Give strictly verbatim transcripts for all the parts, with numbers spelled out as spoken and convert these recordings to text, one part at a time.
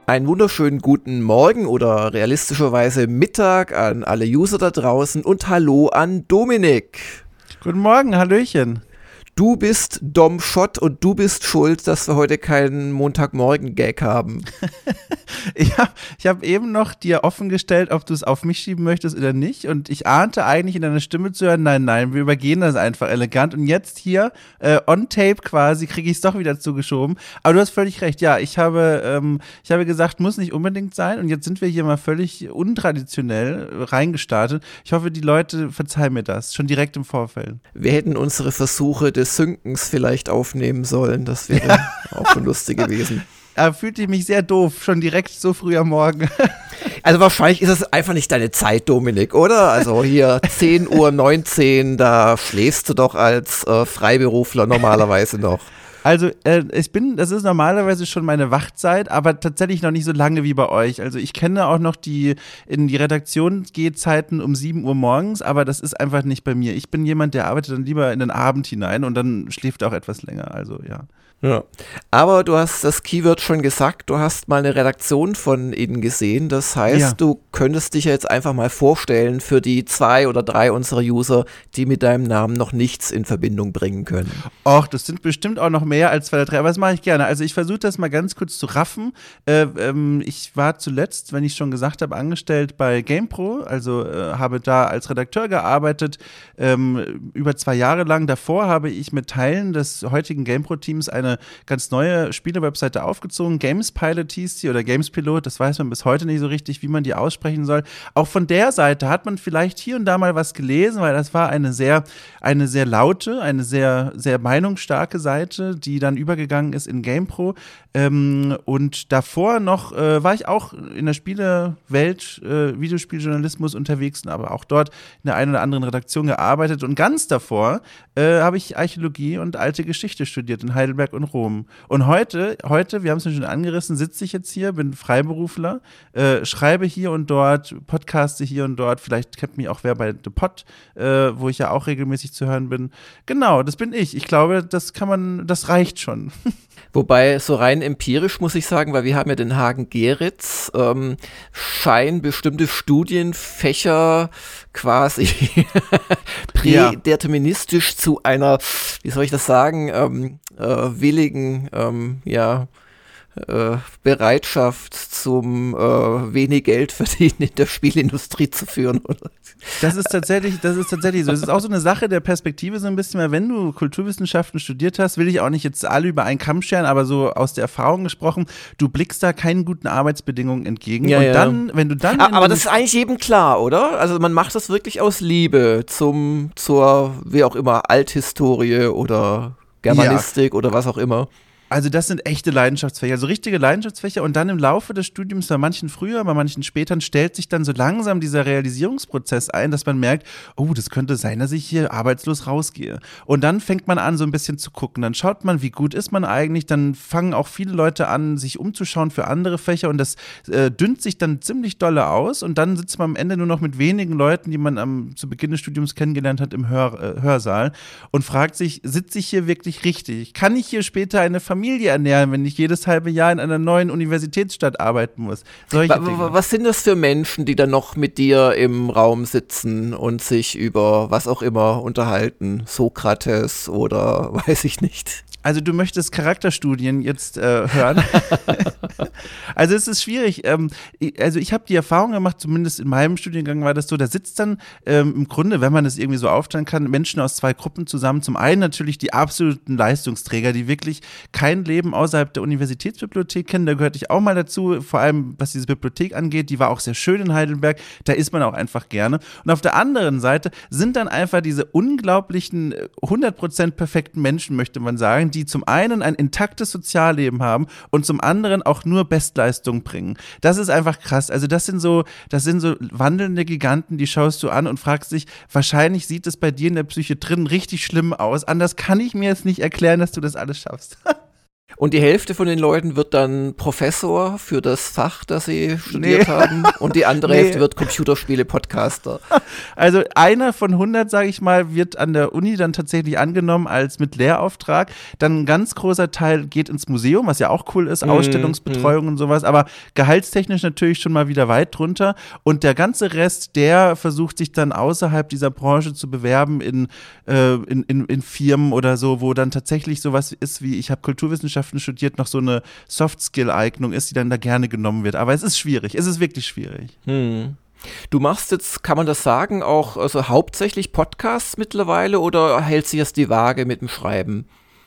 Einen wunderschönen guten Morgen oder realistischerweise Mittag an alle User da draußen und hallo an Dominik. Guten Morgen, Hallöchen. Du bist Dom Schott und du bist schuld, dass wir heute keinen Montagmorgen-Gag haben. ich habe ich hab eben noch dir offengestellt, ob du es auf mich schieben möchtest oder nicht, und ich ahnte eigentlich in deiner Stimme zu hören, nein, nein, wir übergehen das einfach elegant, und jetzt hier äh, on tape quasi kriege ich es doch wieder zugeschoben, aber du hast völlig recht, ja, ich habe, ähm, ich habe gesagt, muss nicht unbedingt sein, und jetzt sind wir hier mal völlig untraditionell reingestartet. Ich hoffe, die Leute verzeihen mir das, schon direkt im Vorfeld. Wir hätten unsere Versuche des Synkens vielleicht aufnehmen sollen, das wäre ja auch schon lustig gewesen. Da fühlte ich mich sehr doof, schon direkt so früh am Morgen. Also wahrscheinlich ist das einfach nicht deine Zeit, Dominik, oder? Also hier zehn Uhr neunzehn, da schläfst du doch als äh, Freiberufler normalerweise noch. Also äh, ich bin, das ist normalerweise schon meine Wachzeit, aber tatsächlich noch nicht so lange wie bei euch. Also ich kenne auch noch die, in die Redaktion Gehzeiten um sieben Uhr morgens, aber das ist einfach nicht bei mir. Ich bin jemand, der arbeitet dann lieber in den Abend hinein und dann schläft auch etwas länger, also ja. Ja, aber du hast das Keyword schon gesagt, du hast mal eine Redaktion von innen gesehen, das heißt, ja. Du könntest dich ja jetzt einfach mal vorstellen für die zwei oder drei unserer User, die mit deinem Namen noch nichts in Verbindung bringen können. Och, das sind bestimmt auch noch mehr als zwei oder drei, aber das mache ich gerne. Also ich versuche das mal ganz kurz zu raffen. Äh, ähm, ich war zuletzt, wenn ich schon gesagt habe, angestellt bei GamePro, also äh, habe da als Redakteur gearbeitet, ähm, über zwei Jahre lang. Davor habe ich mit Teilen des heutigen GamePro-Teams eine eine ganz neue Spielewebseite aufgezogen. Gamespilot hieß sie oder Gamespilot, das weiß man bis heute nicht so richtig, wie man die aussprechen soll. Auch von der Seite hat man vielleicht hier und da mal was gelesen, weil das war eine sehr, eine sehr laute, eine sehr, sehr meinungsstarke Seite, die dann übergegangen ist in GamePro. Ähm, und davor noch äh, war ich auch in der Spielewelt, äh, Videospieljournalismus unterwegs, aber auch dort in der einen oder anderen Redaktion gearbeitet. Und ganz davor äh, habe ich Archäologie und alte Geschichte studiert in Heidelberg und Rom. Und heute, heute, wir haben es ja schon angerissen, sitze ich jetzt hier, bin Freiberufler, äh, schreibe hier und dort, podcaste hier und dort, vielleicht kennt mich auch wer bei The Pod, äh, wo ich ja auch regelmäßig zu hören bin. Genau, das bin ich. Ich glaube, das kann man, das reicht schon. Wobei, so rein empirisch muss ich sagen, weil wir haben ja den Hagen-Geritz, ähm, scheinen bestimmte Studienfächer quasi prädeterministisch ja. zu einer, wie soll ich das sagen, ähm, äh, willigen, ähm, ja, äh, Bereitschaft zum äh, wenig Geld verdienen in der Spielindustrie zu führen. Oder? Das ist tatsächlich, das ist tatsächlich so. Es ist auch so eine Sache der Perspektive so ein bisschen, weil wenn du Kulturwissenschaften studiert hast, will ich auch nicht jetzt alle über einen Kamm scheren, aber so aus der Erfahrung gesprochen, du blickst da keinen guten Arbeitsbedingungen entgegen. Ja, und ja. dann, wenn du dann. Aber, aber das ist eigentlich jedem klar, oder? Also man macht das wirklich aus Liebe zum, zur, wie auch immer, Althistorie oder Germanistik ja. oder was auch immer. Also das sind echte Leidenschaftsfächer, also richtige Leidenschaftsfächer, und dann im Laufe des Studiums, bei manchen früher, bei manchen später, stellt sich dann so langsam dieser Realisierungsprozess ein, dass man merkt, oh, das könnte sein, dass ich hier arbeitslos rausgehe. Und dann fängt man an, so ein bisschen zu gucken, dann schaut man, wie gut ist man eigentlich, dann fangen auch viele Leute an, sich umzuschauen für andere Fächer, und das äh, dünnt sich dann ziemlich dolle aus, und dann sitzt man am Ende nur noch mit wenigen Leuten, die man am, zu Beginn des Studiums kennengelernt hat, im Hör, äh, Hörsaal und fragt sich, sitze ich hier wirklich richtig? Kann ich hier später eine Familie Familie ernähren, wenn ich jedes halbe Jahr in einer neuen Universitätsstadt arbeiten muss? Solche wa- wa- Was sind das für Menschen, die dann noch mit dir im Raum sitzen und sich über was auch immer unterhalten? Sokrates oder weiß ich nicht. Also du möchtest Charakterstudien jetzt äh, hören. Also es ist schwierig. Ähm, also ich habe die Erfahrung gemacht, zumindest in meinem Studiengang war das so, da sitzt dann ähm, im Grunde, wenn man das irgendwie so aufteilen kann, Menschen aus zwei Gruppen zusammen. Zum einen natürlich die absoluten Leistungsträger, die wirklich kein Leben außerhalb der Universitätsbibliothek kennen. Da gehörte ich auch mal dazu, vor allem was diese Bibliothek angeht. Die war auch sehr schön in Heidelberg. Da ist man auch einfach gerne. Und auf der anderen Seite sind dann einfach diese unglaublichen, hundert Prozent perfekten Menschen, möchte man sagen, die zum einen ein intaktes Sozialleben haben und zum anderen auch nur Bestleistung bringen. Das ist einfach krass. Also das sind so, das sind so wandelnde Giganten, die schaust du an und fragst dich, wahrscheinlich sieht es bei dir in der Psyche drin richtig schlimm aus. Anders kann ich mir jetzt nicht erklären, dass du das alles schaffst. Und die Hälfte von den Leuten wird dann Professor für das Fach, das sie studiert nee. haben. Und die andere nee. Hälfte wird Computerspiele-Podcaster. Also einer von hundert, sage ich mal, wird an der Uni dann tatsächlich angenommen als mit Lehrauftrag. Dann ein ganz großer Teil geht ins Museum, was ja auch cool ist, mm, Ausstellungsbetreuung mm. und sowas. Aber gehaltstechnisch natürlich schon mal wieder weit drunter. Und der ganze Rest, der versucht sich dann außerhalb dieser Branche zu bewerben in, äh, in, in, in Firmen oder so, wo dann tatsächlich sowas ist wie, ich habe Kulturwissenschaften studiert, noch so eine Soft-Skill-Eignung ist, die dann da gerne genommen wird. Aber es ist schwierig, es ist wirklich schwierig. Hm. Du machst jetzt, kann man das sagen, auch also hauptsächlich Podcasts mittlerweile oder hält sich das die Waage mit dem Schreiben?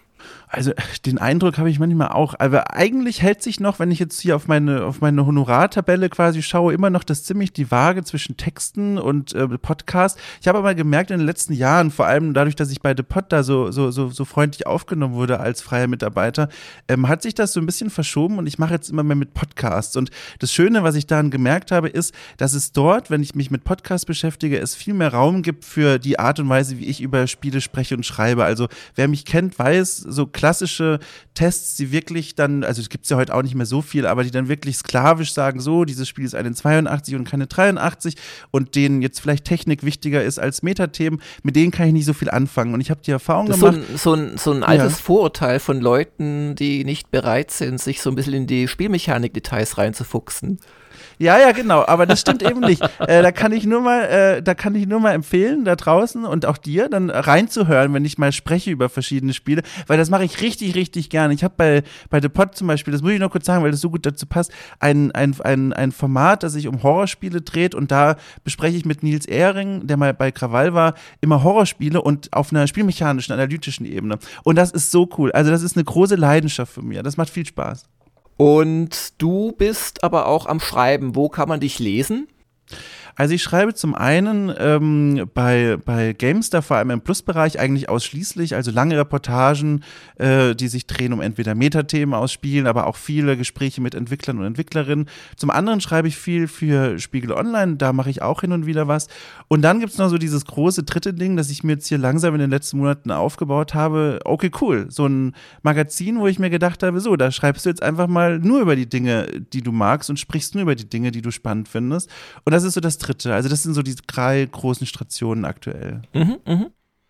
Also den Eindruck habe ich manchmal auch, aber eigentlich hält sich noch, wenn ich jetzt hier auf meine, auf meine Honorartabelle quasi schaue, immer noch das ziemlich die Waage zwischen Texten und äh, Podcast. Ich habe aber gemerkt in den letzten Jahren, vor allem dadurch, dass ich bei The Pod da so, so, so, so freundlich aufgenommen wurde als freier Mitarbeiter, ähm, hat sich das so ein bisschen verschoben und ich mache jetzt immer mehr mit Podcasts. Und das Schöne, was ich daran gemerkt habe, ist, dass es dort, wenn ich mich mit Podcasts beschäftige, es viel mehr Raum gibt für die Art und Weise, wie ich über Spiele spreche und schreibe. Also wer mich kennt, weiß, so klassische Tests, die wirklich dann, also es gibt es ja heute auch nicht mehr so viel, aber die dann wirklich sklavisch sagen, so, dieses Spiel ist eine zweiundachtzig und keine dreiundachtzig und denen jetzt vielleicht Technik wichtiger ist als Metathemen, mit denen kann ich nicht so viel anfangen. Und ich habe die Erfahrung das gemacht. Ist so ein, so ein, so ein altes ja. Vorurteil von Leuten, die nicht bereit sind, sich so ein bisschen in die Spielmechanik-Details reinzufuchsen. Ja, ja, genau, aber das stimmt eben nicht. Äh, da kann ich nur mal, äh, da kann ich nur mal empfehlen, da draußen und auch dir, dann reinzuhören, wenn ich mal spreche über verschiedene Spiele, weil das mache ich richtig, richtig gerne. Ich habe bei, bei The Pod zum Beispiel, das muss ich noch kurz sagen, weil das so gut dazu passt, ein, ein, ein, ein Format, das sich um Horrorspiele dreht und da bespreche ich mit Nils Ehring, der mal bei Krawall war, immer Horrorspiele und auf einer spielmechanischen, analytischen Ebene. Und das ist so cool. Also das ist eine große Leidenschaft für mich. Das macht viel Spaß. Und du bist aber auch am Schreiben. Wo kann man dich lesen? Also ich schreibe zum einen ähm, bei, bei GameStar, vor allem im Plus-Bereich, eigentlich ausschließlich, also lange Reportagen, äh, die sich drehen um entweder Metathemen aus Spielen, aber auch viele Gespräche mit Entwicklern und Entwicklerinnen. Zum anderen schreibe ich viel für Spiegel Online, da mache ich auch hin und wieder was. Und dann gibt es noch so dieses große dritte Ding, das ich mir jetzt hier langsam in den letzten Monaten aufgebaut habe. Okay, cool, so ein Magazin, wo ich mir gedacht habe, so, da schreibst du jetzt einfach mal nur über die Dinge, die du magst und sprichst nur über die Dinge, die du spannend findest. Und das ist so das dritte. Also das sind so die drei großen Stationen aktuell. Mhm, mh.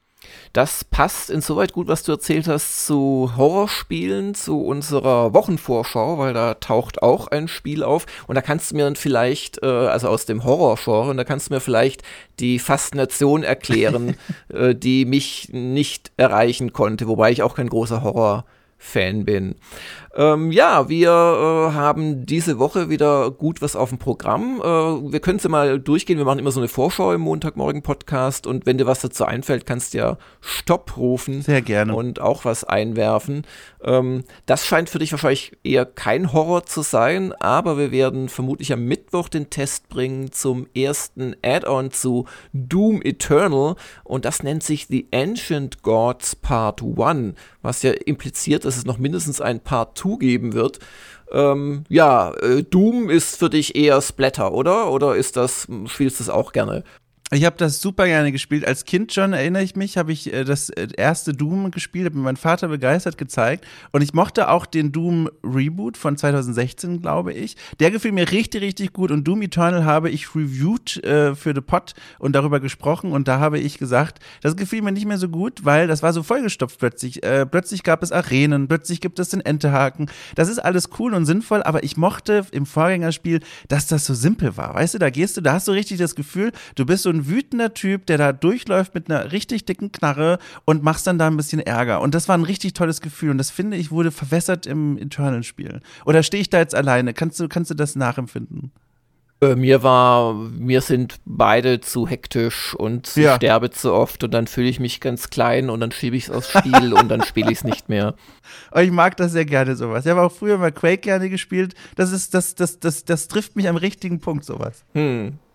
Das passt insoweit gut, was du erzählt hast, zu Horrorspielen, zu unserer Wochenvorschau, weil da taucht auch ein Spiel auf und da kannst du mir dann vielleicht, äh, also aus dem Horrorgenre, und da kannst du mir vielleicht die Faszination erklären, äh, die mich nicht erreichen konnte, wobei ich auch kein großer Horror Fan bin. Ähm, ja, wir äh, haben diese Woche wieder gut was auf dem Programm. Äh, wir können es ja mal durchgehen. Wir machen immer so eine Vorschau im Montagmorgen-Podcast und wenn dir was dazu einfällt, kannst du ja Stopp rufen. Sehr gerne. Und auch was einwerfen. Ähm, das scheint für dich wahrscheinlich eher kein Horror zu sein, aber wir werden vermutlich am Mittwoch den Test bringen zum ersten Add-on zu Doom Eternal und das nennt sich The Ancient Gods Part eins, was ja impliziert, dass es noch mindestens ein Part zwei geben wird. Ähm, ja, äh, Doom ist für dich eher Splatter, oder? Oder ist das, spielst du das auch gerne? Ich habe das super gerne gespielt. Als Kind schon, erinnere ich mich, habe ich äh, das äh, erste Doom gespielt, habe mir mein Vater begeistert gezeigt. Und ich mochte auch den Doom-Reboot von zwanzig sechzehn, glaube ich. Der gefiel mir richtig, richtig gut. Und Doom Eternal habe ich reviewed äh, für The Pod und darüber gesprochen. Und da habe ich gesagt, das gefiel mir nicht mehr so gut, weil das war so vollgestopft plötzlich. Äh, plötzlich gab es Arenen, plötzlich gibt es den Entehaken. Das ist alles cool und sinnvoll, aber ich mochte im Vorgängerspiel, dass das so simpel war. Weißt du, da gehst du, da hast du richtig das Gefühl, du bist so ein wütender Typ, der da durchläuft mit einer richtig dicken Knarre und machst dann da ein bisschen Ärger. Und das war ein richtig tolles Gefühl. Und das, finde ich, wurde verwässert im Eternal-Spiel. Oder stehe ich da jetzt alleine? Kannst du, kannst du das nachempfinden? Äh, mir war, mir sind beide zu hektisch und ich ja. sterbe zu oft und dann fühle ich mich ganz klein und dann schiebe ich es aufs Spiel und dann spiele ich es nicht mehr. Aber ich mag das sehr gerne, sowas. Ich habe auch früher mal Quake gerne gespielt. Das ist, das, das, das, das trifft mich am richtigen Punkt, sowas. Hm.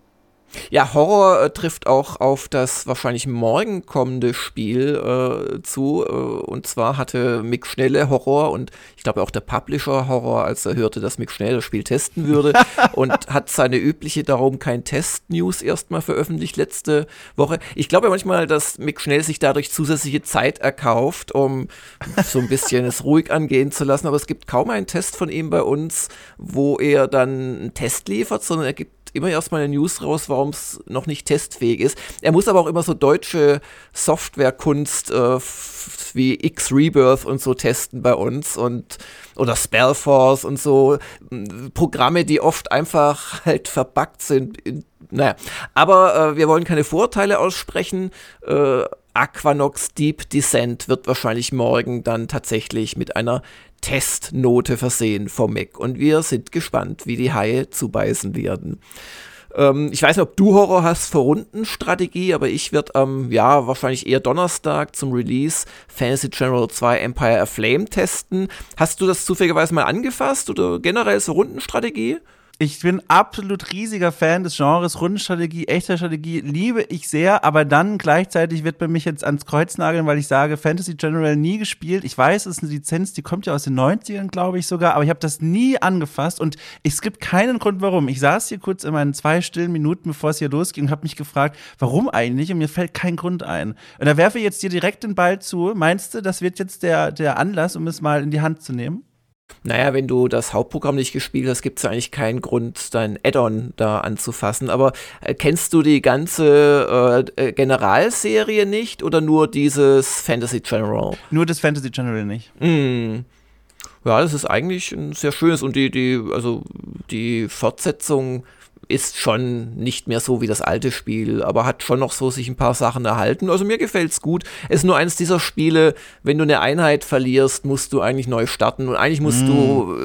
Ja, Horror äh, trifft auch auf das wahrscheinlich morgen kommende Spiel äh, zu. Äh, und zwar hatte Mick Schnelle Horror und ich glaube auch der Publisher Horror, als er hörte, dass Mick Schnelle das Spiel testen würde und hat seine übliche Darum kein Test-News erstmal veröffentlicht letzte Woche. Ich glaube ja manchmal, dass Mick Schnell sich dadurch zusätzliche Zeit erkauft, um so ein bisschen es ruhig angehen zu lassen. Aber es gibt kaum einen Test von ihm bei uns, wo er dann einen Test liefert, sondern er gibt immer erstmal eine News raus, warum es noch nicht testfähig ist. Er muss aber auch immer so deutsche Softwarekunst äh, f- wie X-Rebirth und so testen bei uns und oder Spellforce und so m, Programme, die oft einfach halt verbuggt sind. In, naja, aber äh, wir wollen keine Vorurteile aussprechen. Äh, Aquanox Deep Descent wird wahrscheinlich morgen dann tatsächlich mit einer Testnote versehen vom Mac. Und wir sind gespannt, wie die Haie zubeißen werden. Ähm, ich weiß nicht, ob du Horror hast für Rundenstrategie, aber ich werde am, ähm, ja, wahrscheinlich eher Donnerstag zum Release Fantasy General zwei Empire Aflame testen. Hast du das zufälligerweise mal angefasst oder generell so Rundenstrategie? Ich bin absolut riesiger Fan des Genres. Rundenstrategie, echter Strategie liebe ich sehr, aber dann gleichzeitig wird bei mich jetzt ans Kreuz nageln, weil ich sage, Fantasy General nie gespielt. Ich weiß, es ist eine Lizenz, die kommt ja aus den neunzigern, glaube ich sogar, aber ich habe das nie angefasst und es gibt keinen Grund, warum. Ich saß hier kurz in meinen zwei stillen Minuten, bevor es hier losging und habe mich gefragt, warum eigentlich? Und mir fällt kein Grund ein. Und da werfe ich jetzt dir direkt den Ball zu. Meinst du, das wird jetzt der, der Anlass, um es mal in die Hand zu nehmen? Naja, wenn du das Hauptprogramm nicht gespielt hast, gibt es ja eigentlich keinen Grund, dein Add-on da anzufassen. Aber äh, kennst du die ganze äh, Generalserie nicht oder nur dieses Fantasy General? Nur das Fantasy General nicht. Mm. Ja, das ist eigentlich ein sehr schönes und die, die, also die Fortsetzung ist schon nicht mehr so wie das alte Spiel, aber hat schon noch so sich ein paar Sachen erhalten. Also mir gefällt's gut. Es ist nur eines dieser Spiele, wenn du eine Einheit verlierst, musst du eigentlich neu starten und eigentlich musst mm. du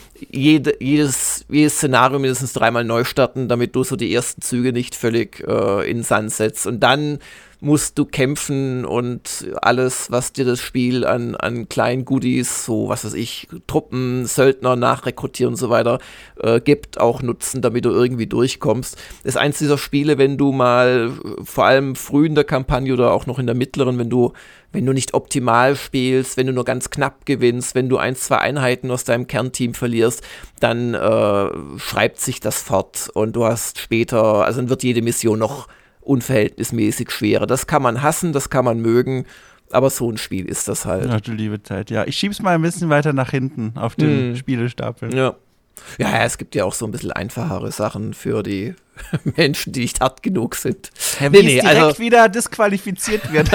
jede, jedes, jedes Szenario mindestens dreimal neu starten, damit du so die ersten Züge nicht völlig äh, in den Sand setzt. Und dann musst du kämpfen und alles, was dir das Spiel an, an kleinen Goodies, so was weiß ich, Truppen, Söldner nachrekrutieren und so weiter, äh, gibt, auch nutzen, damit du irgendwie durchkommst. Das ist eins dieser Spiele, wenn du mal, vor allem früh in der Kampagne oder auch noch in der mittleren, wenn du wenn du nicht optimal spielst, wenn du nur ganz knapp gewinnst, wenn du ein, zwei Einheiten aus deinem Kernteam verlierst, dann äh, schreibt sich das fort und du hast später, also dann wird jede Mission noch unverhältnismäßig schwerer. Das kann man hassen, das kann man mögen, aber so ein Spiel ist das halt. Ach du liebe Zeit, ja. Ich schieb's mal ein bisschen weiter nach hinten auf den mm. Spielestapel. Ja. Ja, ja, es gibt ja auch so ein bisschen einfachere Sachen für die Menschen, die nicht hart genug sind. Ja, wie nee, nee, direkt also wieder disqualifiziert wird.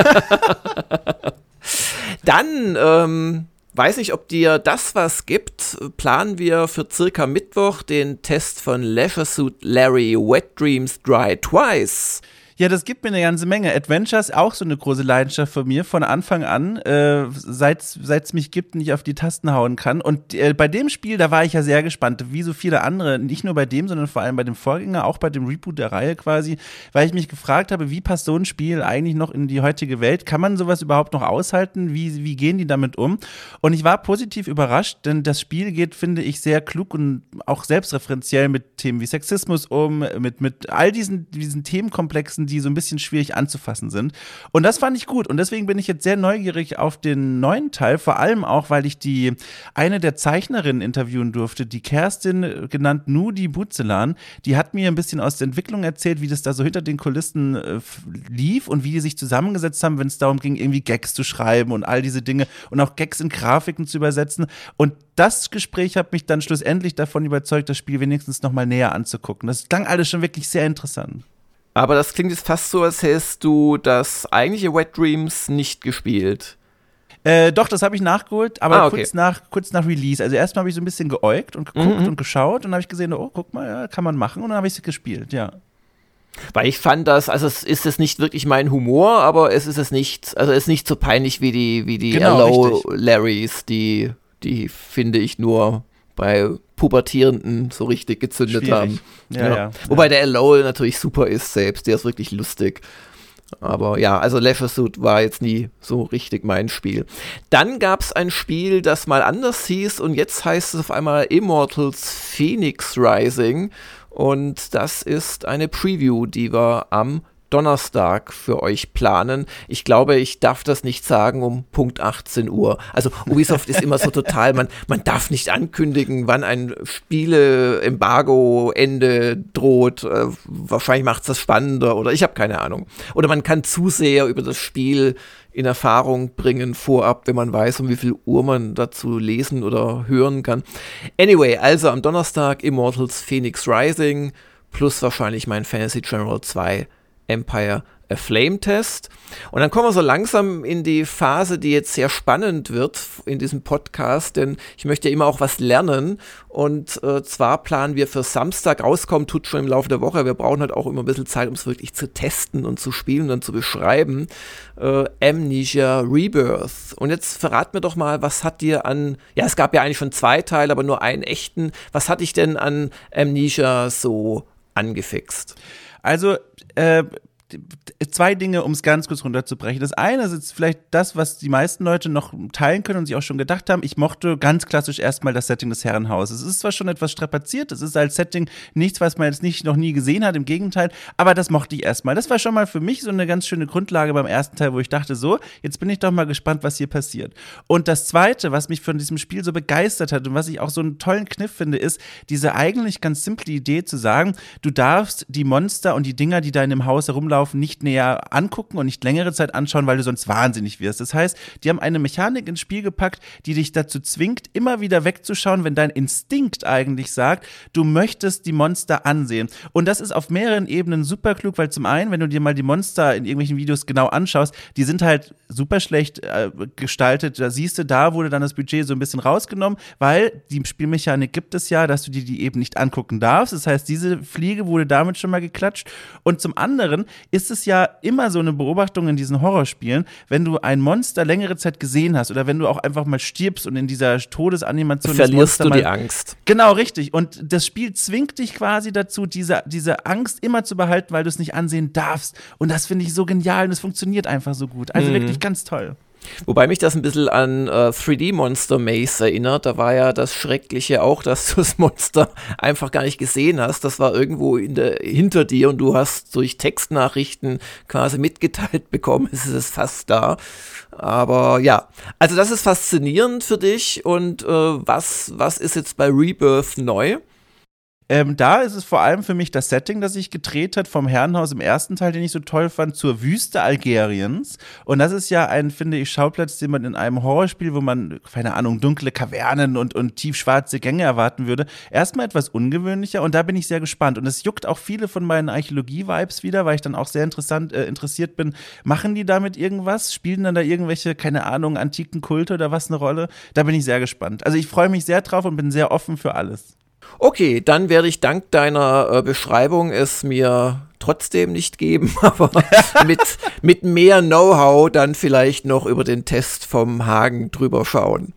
Dann, ähm, weiß nicht, ob dir das was gibt, planen wir für circa Mittwoch den Test von Leisure Suit Larry Wet Dreams Dry Twice. Ja, das gibt mir eine ganze Menge. Adventure ist auch so eine große Leidenschaft von mir, von Anfang an, äh, seit es mich gibt und ich auf die Tasten hauen kann. Und äh, bei dem Spiel, da war ich ja sehr gespannt, wie so viele andere, nicht nur bei dem, sondern vor allem bei dem Vorgänger, auch bei dem Reboot der Reihe quasi, weil ich mich gefragt habe, wie passt so ein Spiel eigentlich noch in die heutige Welt? Kann man sowas überhaupt noch aushalten? Wie, wie gehen die damit um? Und ich war positiv überrascht, denn das Spiel geht, finde ich, sehr klug und auch selbstreferenziell mit Themen wie Sexismus um, mit, mit all diesen, diesen Themenkomplexen, die so ein bisschen schwierig anzufassen sind. Und das fand ich gut. Und deswegen bin ich jetzt sehr neugierig auf den neuen Teil, vor allem auch, weil ich die eine der Zeichnerinnen interviewen durfte, die Kerstin, genannt Nudi Buzelan, die hat mir ein bisschen aus der Entwicklung erzählt, wie das da so hinter den Kulissen äh, lief und wie die sich zusammengesetzt haben, wenn es darum ging, irgendwie Gags zu schreiben und all diese Dinge und auch Gags in Grafiken zu übersetzen. Und das Gespräch hat mich dann schlussendlich davon überzeugt, das Spiel wenigstens noch mal näher anzugucken. Das klang alles schon wirklich sehr interessant. Aber das klingt jetzt fast so, als hättest du das eigentliche Wet Dreams nicht gespielt. Äh, doch, das habe ich nachgeholt, aber ah, okay. kurz, nach, kurz nach Release. Also erstmal habe ich so ein bisschen geäugt und geguckt mhm. und geschaut und dann habe ich gesehen, oh, guck mal, ja, kann man machen und dann habe ich es gespielt, ja. Weil ich fand das, also es ist es nicht wirklich mein Humor, aber es ist es nicht, also es ist nicht so peinlich wie die, wie die genau, Hello Larrys, die, die finde ich nur bei Pubertierenden so richtig gezündet Schwierig. haben. Ja, ja. Ja. Wobei der L O L natürlich super ist selbst, der ist wirklich lustig. Aber ja, also Leisure Suit war jetzt nie so richtig mein Spiel. Dann gab es ein Spiel, das mal anders hieß und jetzt heißt es auf einmal Immortals Phoenix Rising. Und das ist eine Preview, die wir am Donnerstag für euch planen. Ich glaube, ich darf das nicht sagen um Punkt achtzehn Uhr. Also Ubisoft ist immer so total, man, man darf nicht ankündigen, wann ein Spiele-Embargo-Ende droht. Äh, wahrscheinlich macht es das spannender oder ich habe keine Ahnung. Oder man kann zu sehr über das Spiel in Erfahrung bringen vorab, wenn man weiß, um wie viel Uhr man dazu lesen oder hören kann. Anyway, also am Donnerstag Immortals Phoenix Rising plus wahrscheinlich mein Fantasy General zwei Empire A Flame Test. Und dann kommen wir so langsam in die Phase, die jetzt sehr spannend wird in diesem Podcast, denn ich möchte ja immer auch was lernen und äh, zwar planen wir für Samstag, rauskommen tut schon im Laufe der Woche, wir brauchen halt auch immer ein bisschen Zeit, um es wirklich zu testen und zu spielen und dann zu beschreiben, äh, Amnesia Rebirth. Und jetzt verrat mir doch mal, was hat dir an, ja es gab ja eigentlich schon zwei Teile, aber nur einen echten, was hat dich denn an Amnesia so angefixt? Also, äh, zwei Dinge, um es ganz kurz runterzubrechen. Das eine ist jetzt vielleicht das, was die meisten Leute noch teilen können und sich auch schon gedacht haben. Ich mochte ganz klassisch erstmal das Setting des Herrenhauses. Es ist zwar schon etwas strapaziert, es ist als Setting nichts, was man jetzt nicht noch nie gesehen hat, im Gegenteil, aber das mochte ich erstmal. Das war schon mal für mich so eine ganz schöne Grundlage beim ersten Teil, wo ich dachte, so, jetzt bin ich doch mal gespannt, was hier passiert. Und das Zweite, was mich von diesem Spiel so begeistert hat und was ich auch so einen tollen Kniff finde, ist diese eigentlich ganz simple Idee zu sagen, du darfst die Monster und die Dinger, die da in dem Haus herumlaufen, nicht näher angucken und nicht längere Zeit anschauen, weil du sonst wahnsinnig wirst. Das heißt, die haben eine Mechanik ins Spiel gepackt, die dich dazu zwingt, immer wieder wegzuschauen, wenn dein Instinkt eigentlich sagt, du möchtest die Monster ansehen. Und das ist auf mehreren Ebenen super klug, weil zum einen, wenn du dir mal die Monster in irgendwelchen Videos genau anschaust, die sind halt super schlecht äh, gestaltet. Da siehst du, da wurde dann das Budget so ein bisschen rausgenommen, weil die Spielmechanik gibt es ja, dass du dir die eben nicht angucken darfst. Das heißt, diese Fliege wurde damit schon mal geklatscht. Und zum anderen ist es ja immer so eine Beobachtung in diesen Horrorspielen, wenn du ein Monster längere Zeit gesehen hast oder wenn du auch einfach mal stirbst und in dieser Todesanimation verlierst du mal, die Angst. Genau, richtig. Und das Spiel zwingt dich quasi dazu, diese, diese Angst immer zu behalten, weil du es nicht ansehen darfst. Und das finde ich so genial und es funktioniert einfach so gut. Also mhm. wirklich ganz toll. Wobei mich das ein bisschen an äh, drei D Monster Maze erinnert. Da war ja das Schreckliche auch, dass du das Monster einfach gar nicht gesehen hast. Das war irgendwo in der, hinter dir und du hast durch Textnachrichten quasi mitgeteilt bekommen, es ist fast da. Aber ja, also das ist faszinierend für dich. Und äh, was, was ist jetzt bei Rebirth neu? Ähm, da ist es vor allem für mich das Setting, das sich gedreht hat vom Herrenhaus im ersten Teil, den ich so toll fand, zur Wüste Algeriens. Und das ist ja ein, finde ich, Schauplatz, den man in einem Horrorspiel, wo man, keine Ahnung, dunkle Kavernen und, und tiefschwarze Gänge erwarten würde, erstmal etwas ungewöhnlicher. Und da bin ich sehr gespannt. Und es juckt auch viele von meinen Archäologie-Vibes wieder, weil ich dann auch sehr interessant, äh, interessiert bin. Machen die damit irgendwas? Spielen dann da irgendwelche, keine Ahnung, antiken Kulte oder was eine Rolle? Da bin ich sehr gespannt. Also ich freue mich sehr drauf und bin sehr offen für alles. Okay, dann werde ich dank deiner äh, Beschreibung es mir trotzdem nicht geben, aber mit, mit mehr Know-how dann vielleicht noch über den Test vom Hagen drüber schauen.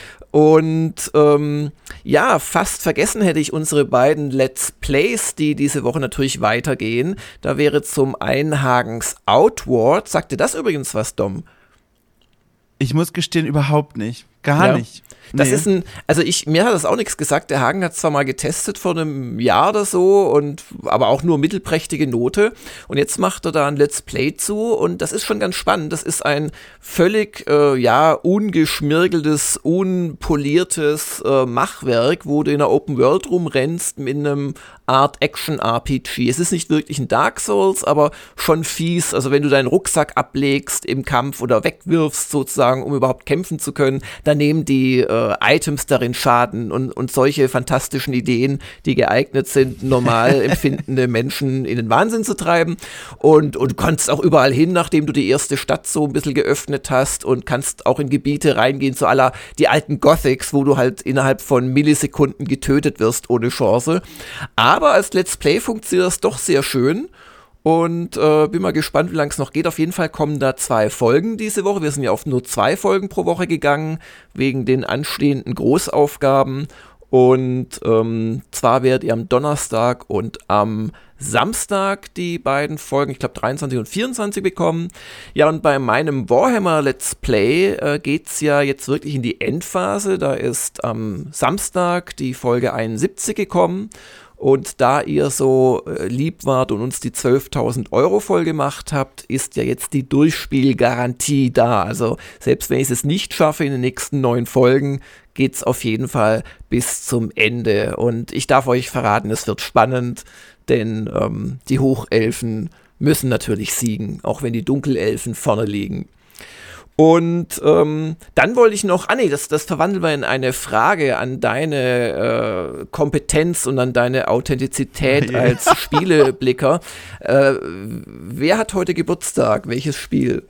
Und ähm, ja, fast vergessen hätte ich unsere beiden Let's Plays, die diese Woche natürlich weitergehen. Da wäre zum einen Hagens Outward. Sagt dir das übrigens was, Dom? Ich muss gestehen, überhaupt nicht. Gar ja. nicht. Das nee. ist ein, also ich, mir hat das auch nichts gesagt. Der Hagen hat es zwar mal getestet vor einem Jahr oder so, und aber auch nur mittelprächtige Note. Und jetzt macht er da ein Let's Play zu und das ist schon ganz spannend. Das ist ein völlig, äh, ja, ungeschmirgeltes, unpoliertes äh, Machwerk, wo du in einer Open World rumrennst mit einem Art Action-R P G. Es ist nicht wirklich ein Dark Souls, aber schon fies. Also wenn du deinen Rucksack ablegst im Kampf oder wegwirfst sozusagen, um überhaupt kämpfen zu können, dann nehmen die äh, Items darin Schaden und, und solche fantastischen Ideen, die geeignet sind, normal empfindende Menschen in den Wahnsinn zu treiben. Und, und du kannst auch überall hin, nachdem du die erste Stadt so ein bisschen geöffnet hast, und kannst auch in Gebiete reingehen, zu aller die alten Gothics, wo du halt innerhalb von Millisekunden getötet wirst ohne Chance. Aber als Let's Play funktioniert das doch sehr schön. Und äh, bin mal gespannt, wie lange es noch geht. Auf jeden Fall kommen da zwei Folgen diese Woche. Wir sind ja auf nur zwei Folgen pro Woche gegangen, wegen den anstehenden Großaufgaben. Und ähm, zwar werdet ihr am Donnerstag und am Samstag die beiden Folgen, ich glaube dreiundzwanzig und vierundzwanzig, bekommen. Ja, und bei meinem Warhammer Let's Play äh, geht's ja jetzt wirklich in die Endphase. Da ist am Samstag die Folge einundsiebzig gekommen. Und da ihr so äh, lieb wart und uns die zwölftausend Euro voll gemacht habt, ist ja jetzt die Durchspielgarantie da. Also selbst wenn ich es nicht schaffe in den nächsten neun Folgen, geht's auf jeden Fall bis zum Ende. Und ich darf euch verraten, es wird spannend, denn ähm, die Hochelfen müssen natürlich siegen, auch wenn die Dunkelelfen vorne liegen. Und ähm, dann wollte ich noch, ah nee, das, das verwandeln wir in eine Frage an deine äh, Kompetenz und an deine Authentizität yeah. als Spieleblicker. Äh, wer hat heute Geburtstag? Welches Spiel?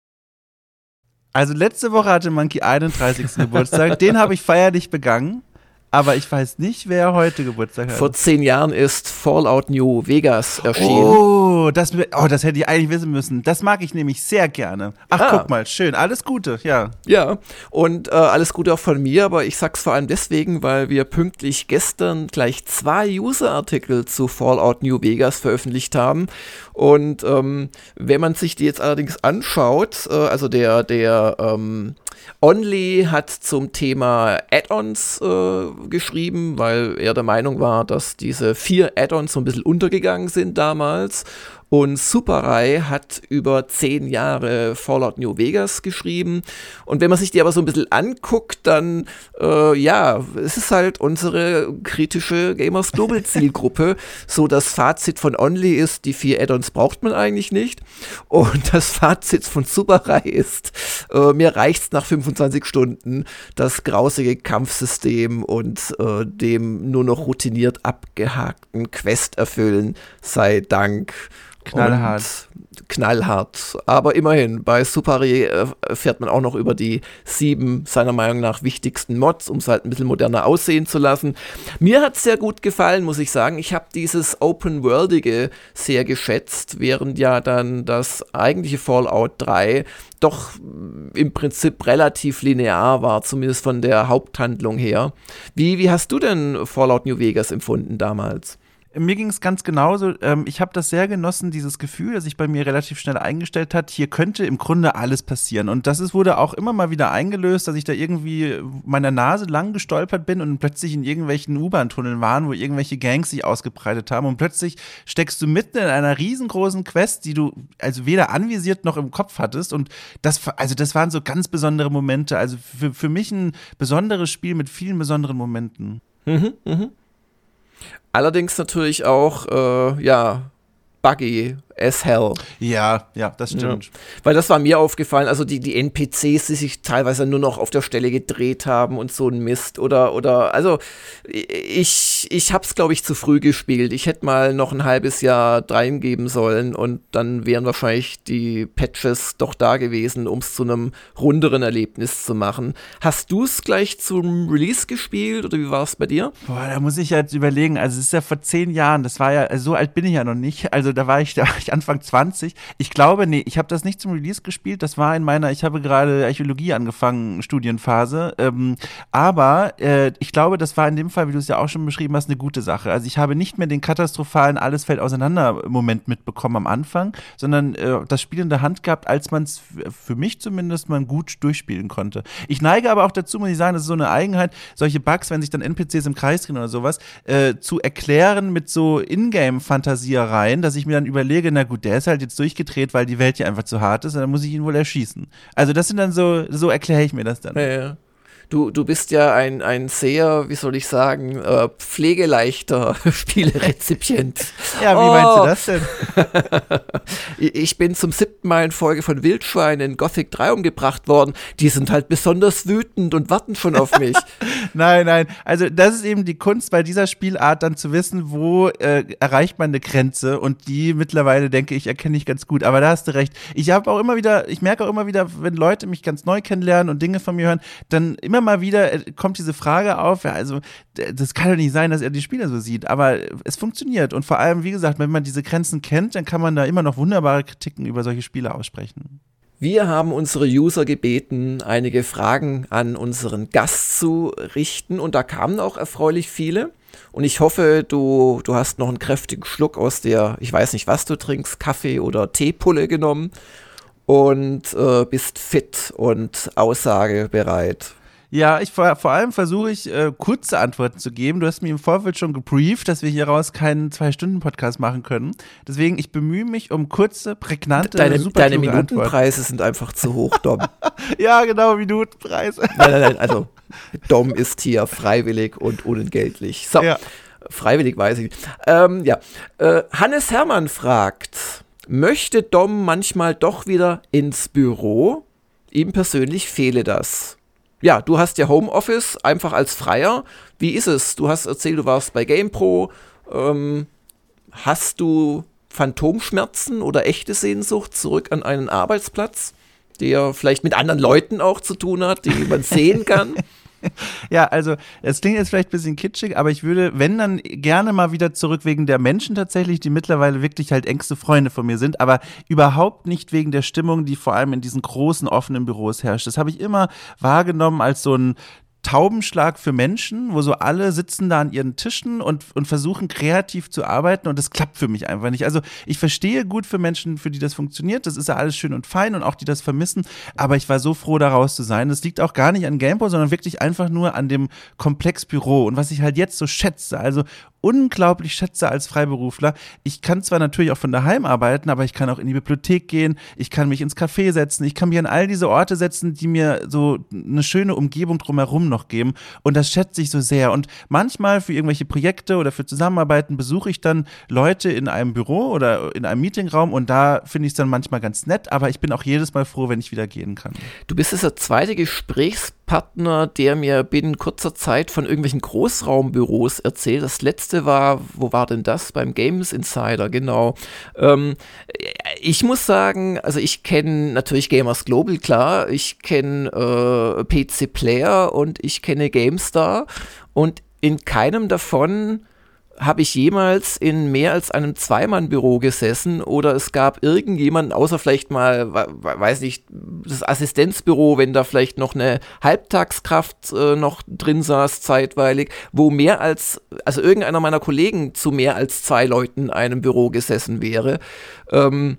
Also letzte Woche hatte Monkey einunddreißigsten Geburtstag, den habe ich feierlich begangen. Aber ich weiß nicht, wer heute Geburtstag hat. Vor zehn Jahren ist Fallout New Vegas erschienen. Oh das, oh, das hätte ich eigentlich wissen müssen. Das mag ich nämlich sehr gerne. Ach, ah. guck mal, schön. Alles Gute, ja. Ja, und äh, alles Gute auch von mir, aber ich sag's vor allem deswegen, weil wir pünktlich gestern gleich zwei User-Artikel zu Fallout New Vegas veröffentlicht haben. Und ähm, wenn man sich die jetzt allerdings anschaut, äh, also der, der ähm, Only hat zum Thema Add-ons äh, geschrieben, weil er der Meinung war, dass diese vier Add-ons so ein bisschen untergegangen sind damals. Und Superrai hat über zehn Jahre Fallout New Vegas geschrieben. Und wenn man sich die aber so ein bisschen anguckt, dann, äh, ja, es ist halt unsere kritische Gamers Global Zielgruppe. So, das Fazit von Only ist, die vier Add-ons braucht man eigentlich nicht. Und das Fazit von Superrai ist, äh, mir reicht's nach fünfundzwanzig Stunden, das grausige Kampfsystem und äh, dem nur noch routiniert abgehakten Quest erfüllen sei Dank. Knallhart. Und knallhart. Aber immerhin, bei Superrai äh, erfährt man auch noch über die sieben, seiner Meinung nach, wichtigsten Mods, um es halt ein bisschen moderner aussehen zu lassen. Mir hat es sehr gut gefallen, muss ich sagen. Ich habe dieses Open-Worldige sehr geschätzt, während ja dann das eigentliche Fallout drei doch im Prinzip relativ linear war, zumindest von der Haupthandlung her. Wie, wie hast du denn Fallout New Vegas empfunden damals? Mir ging es ganz genauso. Ähm, ich habe das sehr genossen, dieses Gefühl, das sich bei mir relativ schnell eingestellt hat. Hier könnte im Grunde alles passieren. Und das ist, wurde auch immer mal wieder eingelöst, dass ich da irgendwie meiner Nase lang gestolpert bin und plötzlich in irgendwelchen U-Bahn-Tunneln waren, wo irgendwelche Gangs sich ausgebreitet haben. Und plötzlich steckst du mitten in einer riesengroßen Quest, die du also weder anvisiert noch im Kopf hattest. Und das, also das waren so ganz besondere Momente. Also für, für mich ein besonderes Spiel mit vielen besonderen Momenten. Mhm, mhm. Allerdings natürlich auch, äh, ja, buggy as hell. Ja, ja, das stimmt. Ja. Weil das war mir aufgefallen, also die, die N P Cs, die sich teilweise nur noch auf der Stelle gedreht haben und so ein Mist oder, oder, also ich, ich hab's, glaube ich, zu früh gespielt. Ich hätte mal noch ein halbes Jahr reingeben sollen und dann wären wahrscheinlich die Patches doch da gewesen, um es zu einem runderen Erlebnis zu machen. Hast du es gleich zum Release gespielt oder wie war es bei dir? Boah, da muss ich jetzt überlegen, also es ist ja vor zehn Jahren, das war ja, also so alt bin ich ja noch nicht, also da war ich, da war ich Anfang zwanzig. Ich glaube, nee, ich habe das nicht zum Release gespielt. Das war in meiner, ich habe gerade Archäologie angefangen, Studienphase. Ähm, aber äh, ich glaube, das war in dem Fall, wie du es ja auch schon beschrieben hast, eine gute Sache. Also ich habe nicht mehr den katastrophalen Alles fällt auseinander Moment mitbekommen am Anfang, sondern äh, das Spiel in der Hand gehabt, als man es für mich zumindest mal gut durchspielen konnte. Ich neige aber auch dazu, muss ich sagen, das ist so eine Eigenheit, solche Bugs, wenn sich dann N P Cs im Kreis drehen oder sowas, äh, zu erklären mit so Ingame-Fantasiereien, dass ich mir dann überlege, na gut, der ist halt jetzt durchgedreht, weil die Welt hier einfach zu hart ist, und dann muss ich ihn wohl erschießen. Also das sind dann so, so erkläre ich mir das dann. Ja, ja. Du, du bist ja ein, ein sehr, wie soll ich sagen, äh, pflegeleichter Spielerezipient. Ja, wie oh. meinst du das denn? Ich bin zum siebten Mal in Folge von Wildschwein in Gothic drei umgebracht worden. Die sind halt besonders wütend und warten schon auf mich. Nein, nein. Also das ist eben die Kunst bei dieser Spielart, dann zu wissen, wo äh, erreicht man eine Grenze, und die mittlerweile, denke ich, erkenne ich ganz gut. Aber da hast du recht. Ich habe auch immer wieder, ich merke auch immer wieder, wenn Leute mich ganz neu kennenlernen und Dinge von mir hören, dann immer mal wieder kommt diese Frage auf, ja, also das kann doch nicht sein, dass er die Spieler so sieht, aber es funktioniert, und vor allem, wie gesagt, wenn man diese Grenzen kennt, dann kann man da immer noch wunderbare Kritiken über solche Spiele aussprechen. Wir haben unsere User gebeten, einige Fragen an unseren Gast zu richten, und da kamen auch erfreulich viele. Und ich hoffe, du, du hast noch einen kräftigen Schluck aus der, ich weiß nicht, was du trinkst, Kaffee- oder Teepulle genommen und äh, bist fit und aussagebereit. Ja, ich vor, vor allem versuche ich, äh, kurze Antworten zu geben. Du hast mir im Vorfeld schon gebrieft, dass wir hieraus keinen Zwei-Stunden-Podcast machen können. Deswegen, ich bemühe mich um kurze, prägnante, Deine, super deine kluge Minutenpreise sind einfach zu hoch, Dom. Ja, genau, Minutenpreise. Nein, nein, nein, also Dom ist hier freiwillig und unentgeltlich. So, ja. Freiwillig weiß ich nicht. Ähm, ja, äh, Hannes Hermann fragt, möchte Dom manchmal doch wieder ins Büro? Ihm persönlich fehle das. Ja, du hast ja Homeoffice, einfach als Freier. Wie ist es? Du hast erzählt, du warst bei GamePro. Ähm, hast du Phantomschmerzen oder echte Sehnsucht zurück an einen Arbeitsplatz, der vielleicht mit anderen Leuten auch zu tun hat, die man sehen kann? Ja, also es klingt jetzt vielleicht ein bisschen kitschig, aber ich würde, wenn dann gerne mal wieder zurück wegen der Menschen tatsächlich, die mittlerweile wirklich halt engste Freunde von mir sind, aber überhaupt nicht wegen der Stimmung, die vor allem in diesen großen offenen Büros herrscht. Das habe ich immer wahrgenommen als so ein Taubenschlag für Menschen, wo so alle sitzen da an ihren Tischen und, und versuchen kreativ zu arbeiten und das klappt für mich einfach nicht. Also ich verstehe gut für Menschen, für die das funktioniert, das ist ja alles schön und fein und auch die das vermissen, aber ich war so froh, da raus zu sein. Das liegt auch gar nicht an GamePro, sondern wirklich einfach nur an dem Komplex Büro und was ich halt jetzt so schätze, also unglaublich schätze als Freiberufler. Ich kann zwar natürlich auch von daheim arbeiten, aber ich kann auch in die Bibliothek gehen, ich kann mich ins Café setzen, ich kann mich an all diese Orte setzen, die mir so eine schöne Umgebung drumherum noch geben und das schätze ich so sehr und manchmal für irgendwelche Projekte oder für Zusammenarbeiten besuche ich dann Leute in einem Büro oder in einem Meetingraum und da finde ich es dann manchmal ganz nett, aber ich bin auch jedes Mal froh, wenn ich wieder gehen kann. Du bist jetzt der zweite Gesprächspartner, der mir binnen kurzer Zeit von irgendwelchen Großraumbüros erzählt. Das letzte war, wo war denn das? Beim Games Insider, genau. Ähm, ich muss sagen, also ich kenne natürlich Gamers Global, klar, ich kenne äh, P C Player und ich kenne GameStar und in keinem davon habe ich jemals in mehr als einem Zweimann-Büro gesessen oder es gab irgendjemanden, außer vielleicht mal, weiß nicht, das Assistenzbüro, wenn da vielleicht noch eine Halbtagskraft äh, noch drin saß zeitweilig, wo mehr als, also irgendeiner meiner Kollegen zu mehr als zwei Leuten in einem Büro gesessen wäre. Ähm,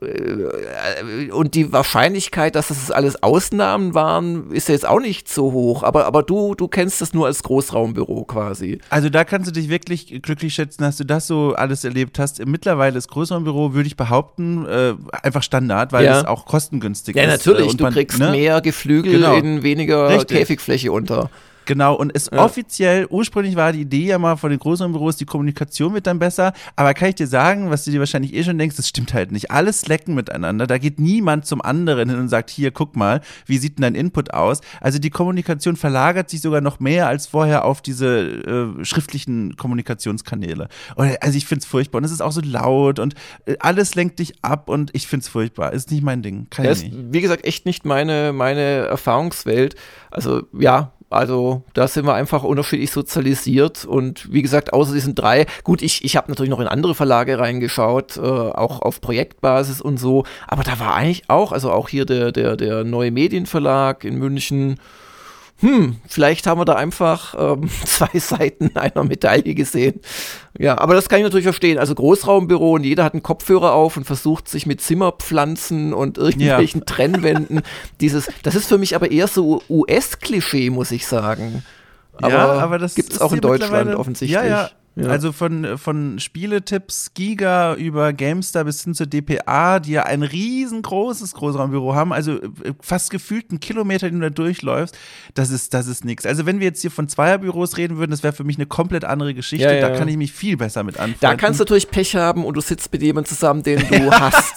Und die Wahrscheinlichkeit, dass das alles Ausnahmen waren, ist ja jetzt auch nicht so hoch. Aber, aber du, du kennst das nur als Großraumbüro quasi. Also da kannst du dich wirklich glücklich schätzen, dass du das so alles erlebt hast. Mittlerweile ist Großraumbüro, würde ich behaupten, äh, einfach Standard, weil ja. es auch kostengünstig ja, ist. Ja, natürlich. Und du man, kriegst ne? mehr Geflügel genau. in weniger Richtig. Käfigfläche unter. Genau, und es ja. offiziell, ursprünglich war die Idee ja mal von den größeren Büros, die Kommunikation wird dann besser, aber kann ich dir sagen, was du dir wahrscheinlich eh schon denkst, das stimmt halt nicht. Alle slacken miteinander, da geht niemand zum anderen hin und sagt, hier, guck mal, wie sieht denn dein Input aus? Also die Kommunikation verlagert sich sogar noch mehr als vorher auf diese äh, schriftlichen Kommunikationskanäle. Und, also ich find's furchtbar und es ist auch so laut und äh, alles lenkt dich ab und ich find's furchtbar. Ist nicht mein Ding, kann das ich nicht. Ist, wie gesagt, echt nicht meine, meine Erfahrungswelt. Also ja, Also da sind wir einfach unterschiedlich sozialisiert und wie gesagt, außer diesen drei, gut, ich, ich habe natürlich noch in andere Verlage reingeschaut, äh, auch auf Projektbasis und so, aber da war eigentlich auch, also auch hier der, der, der Neue Medienverlag in München, hm, vielleicht haben wir da einfach ähm, zwei Seiten einer Medaille gesehen. Ja, aber das kann ich natürlich verstehen. Also Großraumbüro und jeder hat einen Kopfhörer auf und versucht sich mit Zimmerpflanzen und irgendwelchen ja. Trennwänden. Dieses, das ist für mich aber eher so U S-Klischee, muss ich sagen. Aber, ja, aber das gibt es auch in Deutschland offensichtlich. Ja, ja. Ja. Also von, von Spieletipps Giga über GameStar bis hin zur D P A, die ja ein riesengroßes Großraumbüro haben, also fast gefühlt einen Kilometer, den du da durchläufst, das ist, das ist nichts. Also wenn wir jetzt hier von Zweierbüros reden würden, das wäre für mich eine komplett andere Geschichte, ja, ja. da kann ich mich viel besser mit anfreunden. Da kannst du natürlich Pech haben und du sitzt mit jemandem zusammen, den du hast.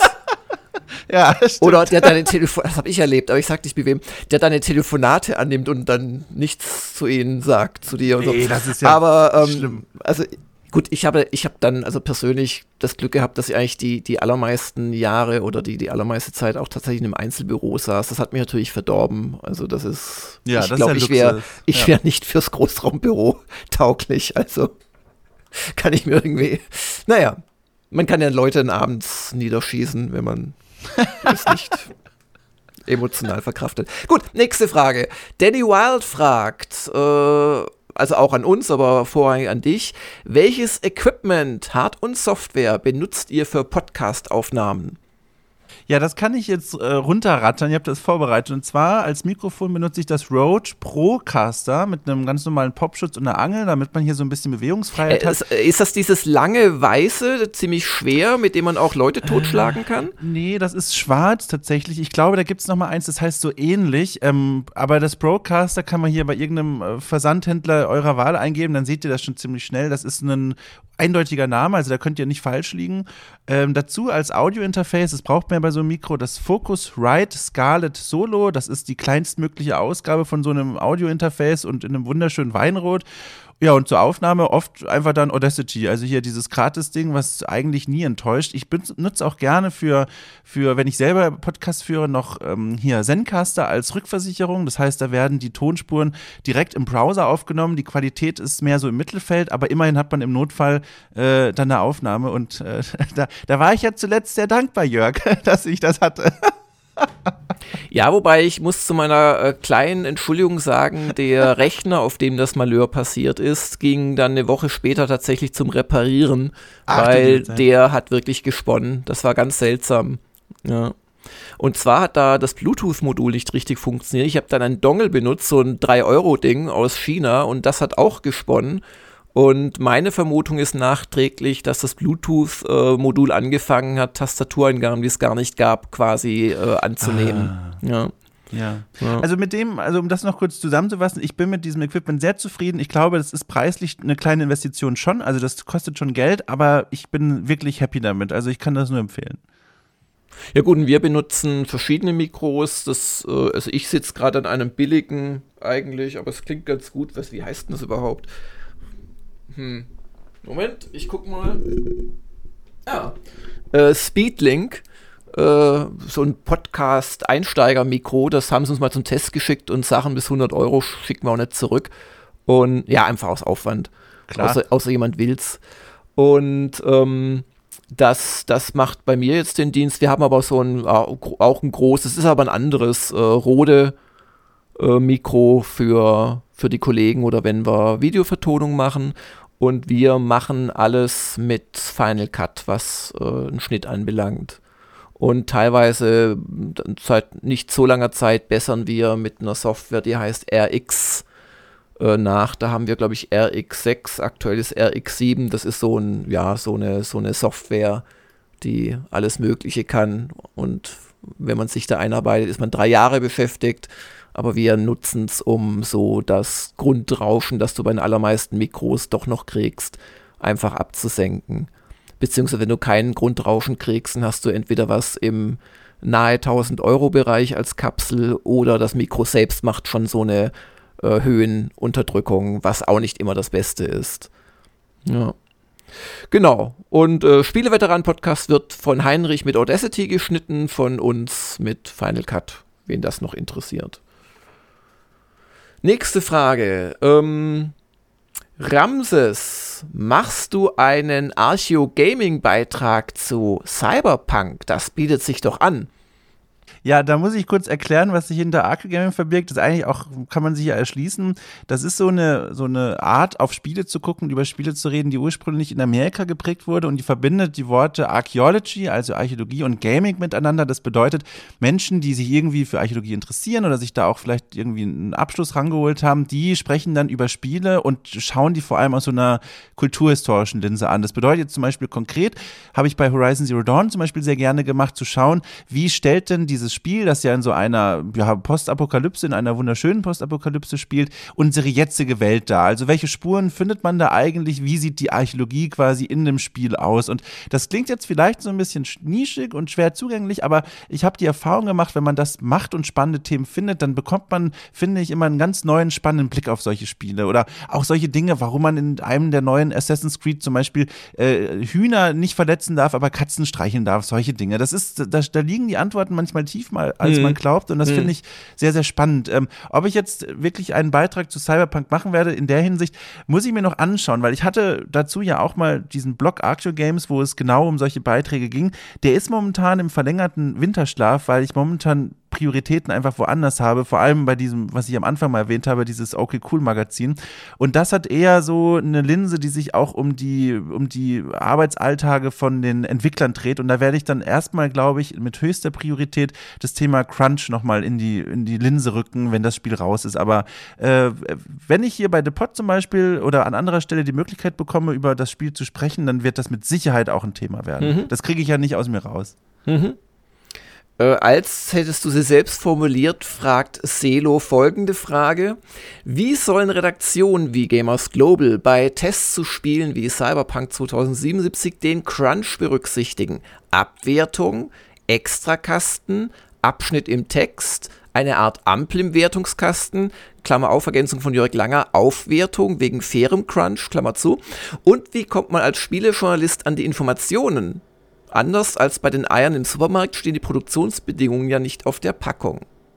Ja, stimmt. Oder der deine Telefon, das habe ich erlebt, aber ich sag nicht mit wem, der deine Telefonate annimmt und dann nichts zu ihnen sagt, zu dir und nee, so. Das ist ja aber ähm, schlimm. Also gut, ich habe, ich habe dann also persönlich das Glück gehabt, dass ich eigentlich die, die allermeisten Jahre oder die, die allermeiste Zeit auch tatsächlich in einem Einzelbüro saß. Das hat mich natürlich verdorben. Also das ist, ja, ich glaube, ich wäre ich wäre ja. nicht fürs Großraumbüro tauglich. Also kann ich mir irgendwie, naja, man kann ja Leute abends niederschießen, wenn man es nicht emotional verkraftet. Gut, nächste Frage. Danny Wild fragt, äh, also auch an uns, aber vorrangig an dich, welches Equipment, Hard- und Software benutzt ihr für Podcast-Aufnahmen? Ja, das kann ich jetzt äh, runterrattern. Ich habe das vorbereitet. Und zwar als Mikrofon benutze ich das Rode Procaster mit einem ganz normalen Popschutz und einer Angel, damit man hier so ein bisschen Bewegungsfreiheit äh, hat. Ist, ist das dieses lange weiße, ziemlich schwer, mit dem man auch Leute totschlagen kann? Äh, nee, das ist schwarz tatsächlich. Ich glaube, da gibt es noch mal eins, das heißt so ähnlich. Ähm, aber das Procaster kann man hier bei irgendeinem äh, Versandhändler eurer Wahl eingeben. Dann seht ihr das schon ziemlich schnell. Das ist ein eindeutiger Name, also da könnt ihr nicht falsch liegen. Ähm, dazu als Audio-Interface, das braucht man ja bei so einem Mikro, das Focusrite Scarlett Solo. Das ist die kleinstmögliche Ausgabe von so einem Audio-Interface und in einem wunderschönen Weinrot. Ja, und zur Aufnahme oft einfach dann Audacity, also hier dieses Gratis-Ding, was eigentlich nie enttäuscht. Ich nutze auch gerne für, für, wenn ich selber Podcast führe, noch ähm, hier Zencaster als Rückversicherung. Das heißt, da werden die Tonspuren direkt im Browser aufgenommen. Die Qualität ist mehr so im Mittelfeld, aber immerhin hat man im Notfall äh, dann eine Aufnahme. Und äh, da, da war ich ja zuletzt sehr dankbar, Jörg, dass ich das hatte. Ja, wobei ich muss zu meiner äh, kleinen Entschuldigung sagen, der Rechner, auf dem das Malheur passiert ist, ging dann eine Woche später tatsächlich zum Reparieren, Ach, weil der hat wirklich gesponnen. Das war ganz seltsam. Ja. Und zwar hat da das Bluetooth-Modul nicht richtig funktioniert. Ich habe dann einen Dongle benutzt, so ein drei Euro Ding aus China, und das hat auch gesponnen. Und meine Vermutung ist nachträglich, dass das Bluetooth-Modul angefangen hat, Tastatureingaben, die es gar nicht gab, quasi äh, anzunehmen. Ah. Ja. Ja. ja, also mit dem, also um das noch kurz zusammenzufassen, ich bin mit diesem Equipment sehr zufrieden. Ich glaube, das ist preislich eine kleine Investition schon, also das kostet schon Geld, aber ich bin wirklich happy damit. Also ich kann das nur empfehlen. Ja gut, und wir benutzen verschiedene Mikros. Das, äh, also ich sitze gerade an einem billigen eigentlich, aber es klingt ganz gut. Was, wie heißt denn das überhaupt? Hm. Moment, ich guck mal. Ja. Äh, Speedlink, äh, so ein Podcast-Einsteiger-Mikro, das haben sie uns mal zum Test geschickt, und Sachen bis hundert Euro schicken wir auch nicht zurück. Und ja, einfach aus Aufwand. Klar. Außer, außer jemand will's. Und ähm, das, das macht bei mir jetzt den Dienst. Wir haben aber so ein, auch ein großes, ist aber ein anderes, äh, Rode äh, Mikro für, für die Kollegen oder wenn wir Videovertonung machen. Und wir machen alles mit Final Cut, was äh, einen Schnitt anbelangt. Und teilweise seit nicht so langer Zeit bessern wir mit einer Software, die heißt R X äh, nach. Da haben wir, glaube ich, R X sechs, aktuell ist R X sieben. Das ist so, ein, ja, so, eine, so eine Software, die alles Mögliche kann. Und wenn man sich da einarbeitet, ist man drei Jahre beschäftigt. Aber wir nutzen es, um so das Grundrauschen, das du bei den allermeisten Mikros doch noch kriegst, einfach abzusenken. Beziehungsweise wenn du keinen Grundrauschen kriegst, dann hast du entweder was im nahe tausend Euro Bereich als Kapsel oder das Mikro selbst macht schon so eine äh, Höhenunterdrückung, was auch nicht immer das Beste ist. Ja. Genau. Und äh, Spieleveteran-Podcast wird von Heinrich mit Audacity geschnitten, von uns mit Final Cut, wen das noch interessiert. Nächste Frage. Ähm, Ramses, machst du einen Archeo-Gaming-Beitrag zu Cyberpunk? Das bietet sich doch an. Ja, da muss ich kurz erklären, was sich hinter Archeo Gaming verbirgt. Das ist eigentlich auch, kann man sich ja erschließen. Das ist so eine, so eine Art, auf Spiele zu gucken, über Spiele zu reden, die ursprünglich in Amerika geprägt wurde, und die verbindet die Worte Archaeology, also Archäologie, und Gaming miteinander. Das bedeutet, Menschen, die sich irgendwie für Archäologie interessieren oder sich da auch vielleicht irgendwie einen Abschluss rangeholt haben, die sprechen dann über Spiele und schauen die vor allem aus so einer kulturhistorischen Linse an. Das bedeutet jetzt zum Beispiel konkret, habe ich bei Horizon Zero Dawn zum Beispiel sehr gerne gemacht, zu schauen, wie stellt denn dieses Spiel, das ja in so einer ja, Postapokalypse, in einer wunderschönen Postapokalypse spielt, unsere jetzige Welt dar. Also welche Spuren findet man da eigentlich? Wie sieht die Archäologie quasi in dem Spiel aus? Und das klingt jetzt vielleicht so ein bisschen nischig und schwer zugänglich, aber ich habe die Erfahrung gemacht, wenn man das macht und spannende Themen findet, dann bekommt man, finde ich, immer einen ganz neuen, spannenden Blick auf solche Spiele. Oder auch solche Dinge, warum man in einem der neuen Assassin's Creed zum Beispiel äh, Hühner nicht verletzen darf, aber Katzen streicheln darf. Solche Dinge. Das ist, da, da liegen die Antworten manchmal tief, mal, als mhm. man glaubt, und das mhm. finde ich sehr, sehr spannend. Ähm, ob ich jetzt wirklich einen Beitrag zu Cyberpunk machen werde, in der Hinsicht, muss ich mir noch anschauen, weil ich hatte dazu ja auch mal diesen Blog Archeo Games, wo es genau um solche Beiträge ging. Der ist momentan im verlängerten Winterschlaf, weil ich momentan Prioritäten einfach woanders habe, vor allem bei diesem, was ich am Anfang mal erwähnt habe, dieses Okay Cool Magazin. Und das hat eher so eine Linse, die sich auch um die, um die Arbeitsalltage von den Entwicklern dreht. Und da werde ich dann erstmal, glaube ich, mit höchster Priorität das Thema Crunch nochmal in die, in die Linse rücken, wenn das Spiel raus ist. Aber äh, wenn ich hier bei The Pod zum Beispiel oder an anderer Stelle die Möglichkeit bekomme, über das Spiel zu sprechen, dann wird das mit Sicherheit auch ein Thema werden. Mhm. Das kriege ich ja nicht aus mir raus. Mhm. Äh, als hättest du sie selbst formuliert, fragt Selo folgende Frage: Wie sollen Redaktionen wie Gamers Global bei Tests zu Spielen wie Cyberpunk zweitausendsiebenundsiebzig den Crunch berücksichtigen? Abwertung, Extrakasten, Abschnitt im Text, eine Art Ampel im Wertungskasten, Klammer auf, Ergänzung von Jörg Langer, Aufwertung wegen fairem Crunch, Klammer zu. Und wie kommt man als Spielejournalist an die Informationen? Anders als bei den Eiern im Supermarkt stehen die Produktionsbedingungen ja nicht auf der Packung.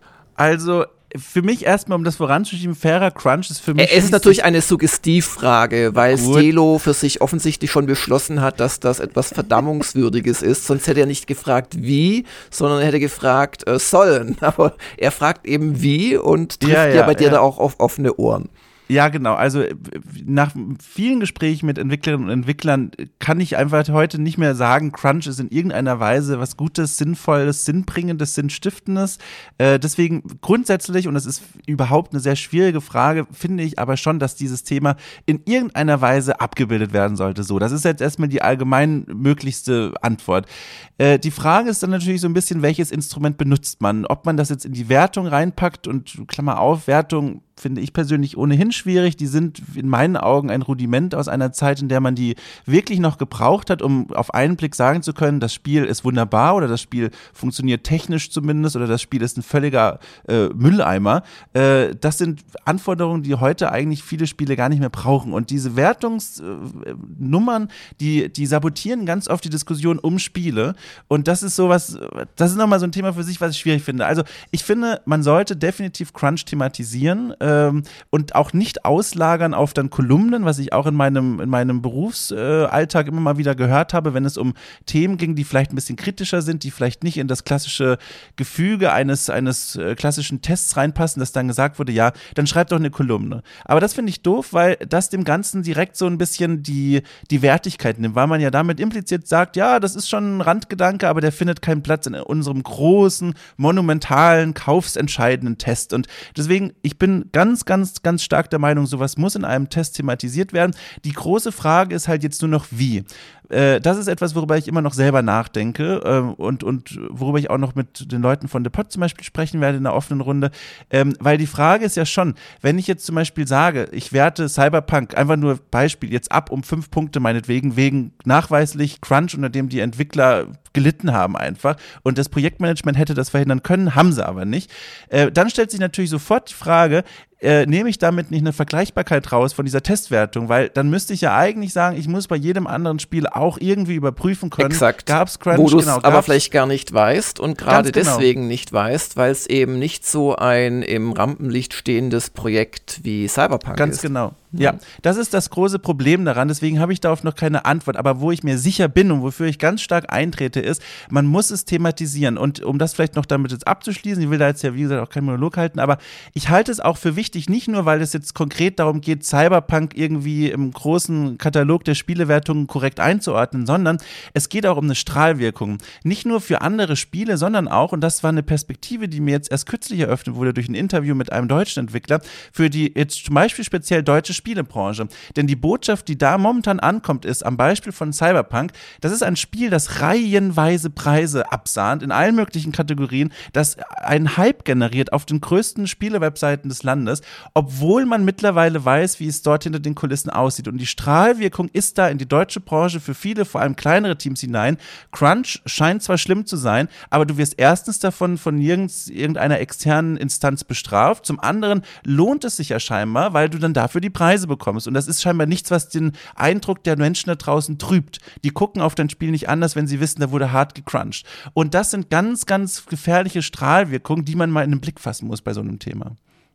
Also für mich erstmal, um das voranzuschieben, fairer Crunch ist für mich... Es ist natürlich eine Suggestivfrage, weil Stelo für sich offensichtlich schon beschlossen hat, dass das etwas Verdammungswürdiges ist. Sonst hätte er nicht gefragt, wie, sondern er hätte gefragt, äh, sollen. Aber er fragt eben wie und trifft ja, ja, ja bei dir ja. da auch auf offene Ohren. Ja, genau. Also nach vielen Gesprächen mit Entwicklerinnen und Entwicklern kann ich einfach heute nicht mehr sagen, Crunch ist in irgendeiner Weise was Gutes, Sinnvolles, Sinnbringendes, Sinnstiftendes. Äh, deswegen grundsätzlich, und das ist überhaupt eine sehr schwierige Frage, finde ich aber schon, dass dieses Thema in irgendeiner Weise abgebildet werden sollte. So, das ist jetzt erstmal die allgemein möglichste Antwort. Äh, die Frage ist dann natürlich so ein bisschen, welches Instrument benutzt man? Ob man das jetzt in die Wertung reinpackt und Klammer auf, Wertung finde ich persönlich ohnehin schwierig. Die sind in meinen Augen ein Rudiment aus einer Zeit, in der man die wirklich noch gebraucht hat, um auf einen Blick sagen zu können, das Spiel ist wunderbar oder das Spiel funktioniert technisch zumindest oder das Spiel ist ein völliger äh, Mülleimer. Äh, das sind Anforderungen, die heute eigentlich viele Spiele gar nicht mehr brauchen. Und diese Wertungsnummern, äh, die, die sabotieren ganz oft die Diskussion um Spiele. Und das ist sowas, das ist nochmal so ein Thema für sich, was ich schwierig finde. Also ich finde, man sollte definitiv Crunch thematisieren und auch nicht auslagern auf dann Kolumnen, was ich auch in meinem, in meinem Berufsalltag immer mal wieder gehört habe, wenn es um Themen ging, die vielleicht ein bisschen kritischer sind, die vielleicht nicht in das klassische Gefüge eines, eines klassischen Tests reinpassen, dass dann gesagt wurde, ja, dann schreibt doch eine Kolumne. Aber das finde ich doof, weil das dem Ganzen direkt so ein bisschen die, die Wertigkeit nimmt, weil man ja damit impliziert sagt, ja, das ist schon ein Randgedanke, aber der findet keinen Platz in unserem großen, monumentalen, kaufsentscheidenden Test. Und deswegen, ich bin ganz, ganz, ganz stark der Meinung, sowas muss in einem Test thematisiert werden. Die große Frage ist halt jetzt nur noch, wie. Äh, das ist etwas, worüber ich immer noch selber nachdenke äh, und, und worüber ich auch noch mit den Leuten von The Pod zum Beispiel sprechen werde in einer offenen Runde, ähm, weil die Frage ist ja schon, wenn ich jetzt zum Beispiel sage, ich werte Cyberpunk, einfach nur Beispiel, jetzt ab um fünf Punkte meinetwegen, wegen nachweislich Crunch, unter dem die Entwickler gelitten haben einfach und das Projektmanagement hätte das verhindern können, haben sie aber nicht. Äh, dann stellt sich natürlich sofort die Frage, Äh, nehme ich damit nicht eine Vergleichbarkeit raus von dieser Testwertung, weil dann müsste ich ja eigentlich sagen, ich muss bei jedem anderen Spiel auch irgendwie überprüfen können, Exakt. Gab's Crunch, wo du es genau, aber vielleicht gar nicht weißt und gerade genau. deswegen nicht weißt, weil es eben nicht so ein im Rampenlicht stehendes Projekt wie Cyberpunk Ganz ist. Ganz genau. Ja, das ist das große Problem daran, deswegen habe ich darauf noch keine Antwort, aber wo ich mir sicher bin und wofür ich ganz stark eintrete, ist, man muss es thematisieren und um das vielleicht noch damit jetzt abzuschließen, ich will da jetzt ja wie gesagt auch keinen Monolog halten, aber ich halte es auch für wichtig, nicht nur, weil es jetzt konkret darum geht, Cyberpunk irgendwie im großen Katalog der Spielewertungen korrekt einzuordnen, sondern es geht auch um eine Strahlwirkung, nicht nur für andere Spiele, sondern auch, und das war eine Perspektive, die mir jetzt erst kürzlich eröffnet wurde durch ein Interview mit einem deutschen Entwickler, für die jetzt zum Beispiel speziell deutsche Spiele Spielebranche. Denn die Botschaft, die da momentan ankommt, ist am Beispiel von Cyberpunk, das ist ein Spiel, das reihenweise Preise absahnt in allen möglichen Kategorien, das einen Hype generiert auf den größten Spielewebseiten des Landes, obwohl man mittlerweile weiß, wie es dort hinter den Kulissen aussieht. Und die Strahlwirkung ist da in die deutsche Branche für viele, vor allem kleinere Teams hinein. Crunch scheint zwar schlimm zu sein, aber du wirst erstens davon von nirgends irgendeiner externen Instanz bestraft. Zum anderen lohnt es sich ja scheinbar, weil du dann dafür die Preise bekommst. Und das ist scheinbar nichts, was den Eindruck der Menschen da draußen trübt. Die gucken auf dein Spiel nicht anders, wenn sie wissen, da wurde hart gecrunched. Und das sind ganz, ganz gefährliche Strahlwirkungen, die man mal in den Blick fassen muss bei so einem Thema.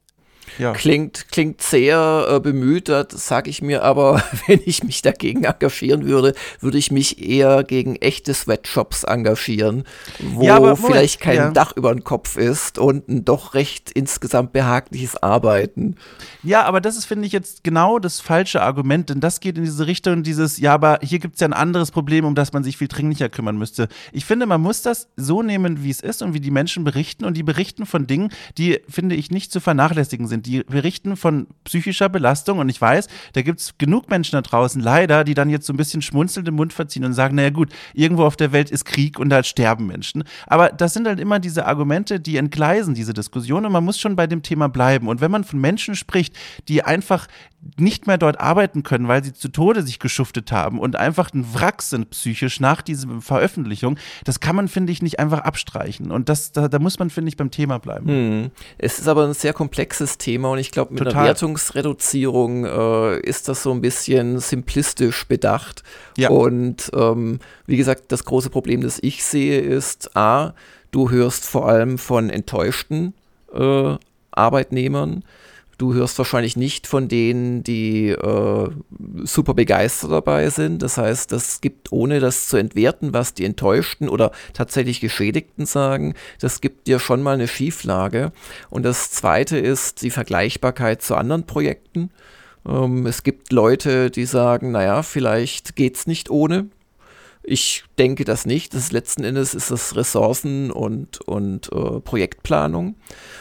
Ja. Klingt, klingt sehr äh, bemüht, das sage ich mir, aber wenn ich mich dagegen engagieren würde, würde ich mich eher gegen echte Sweatshops engagieren, wo ja, aber, Moment, vielleicht kein ja. Dach über den Kopf ist und ein doch recht insgesamt behagliches Arbeiten. Ja, aber das ist, finde ich, jetzt genau das falsche Argument, denn das geht in diese Richtung dieses, ja, aber hier gibt es ja ein anderes Problem, um das man sich viel dringlicher kümmern müsste. Ich finde, man muss das so nehmen, wie es ist und wie die Menschen berichten, und die berichten von Dingen, die, finde ich, nicht zu vernachlässigen sind. Die berichten von psychischer Belastung, und ich weiß, da gibt es genug Menschen da draußen, leider, die dann jetzt so ein bisschen schmunzelnd im Mund verziehen und sagen, naja gut, irgendwo auf der Welt ist Krieg und da sterben Menschen. Aber das sind halt immer diese Argumente, die entgleisen diese Diskussion, und man muss schon bei dem Thema bleiben. Und wenn man von Menschen spricht, die einfach nicht mehr dort arbeiten können, weil sie zu Tode sich geschuftet haben und einfach ein Wrack sind psychisch nach dieser Veröffentlichung, das kann man, finde ich, nicht einfach abstreichen. Und das, da, da muss man, finde ich, beim Thema bleiben. Hm. Es ist aber ein sehr komplexes Thema, und ich glaube, mit Total. einer Wertungsreduzierung äh, ist das so ein bisschen simplistisch bedacht. Ja. Und ähm, wie gesagt, das große Problem, das ich sehe, ist A, du hörst vor allem von enttäuschten äh, Arbeitnehmern. Du hörst wahrscheinlich nicht von denen, die äh, super begeistert dabei sind. Das heißt, das gibt, ohne das zu entwerten, was die Enttäuschten oder tatsächlich Geschädigten sagen, das gibt dir schon mal eine Schieflage. Und das Zweite ist die Vergleichbarkeit zu anderen Projekten. Ähm, es gibt Leute, die sagen, naja, vielleicht geht's nicht ohne. Ich denke das nicht. Das ist, letzten Endes ist das Ressourcen und, und äh, Projektplanung.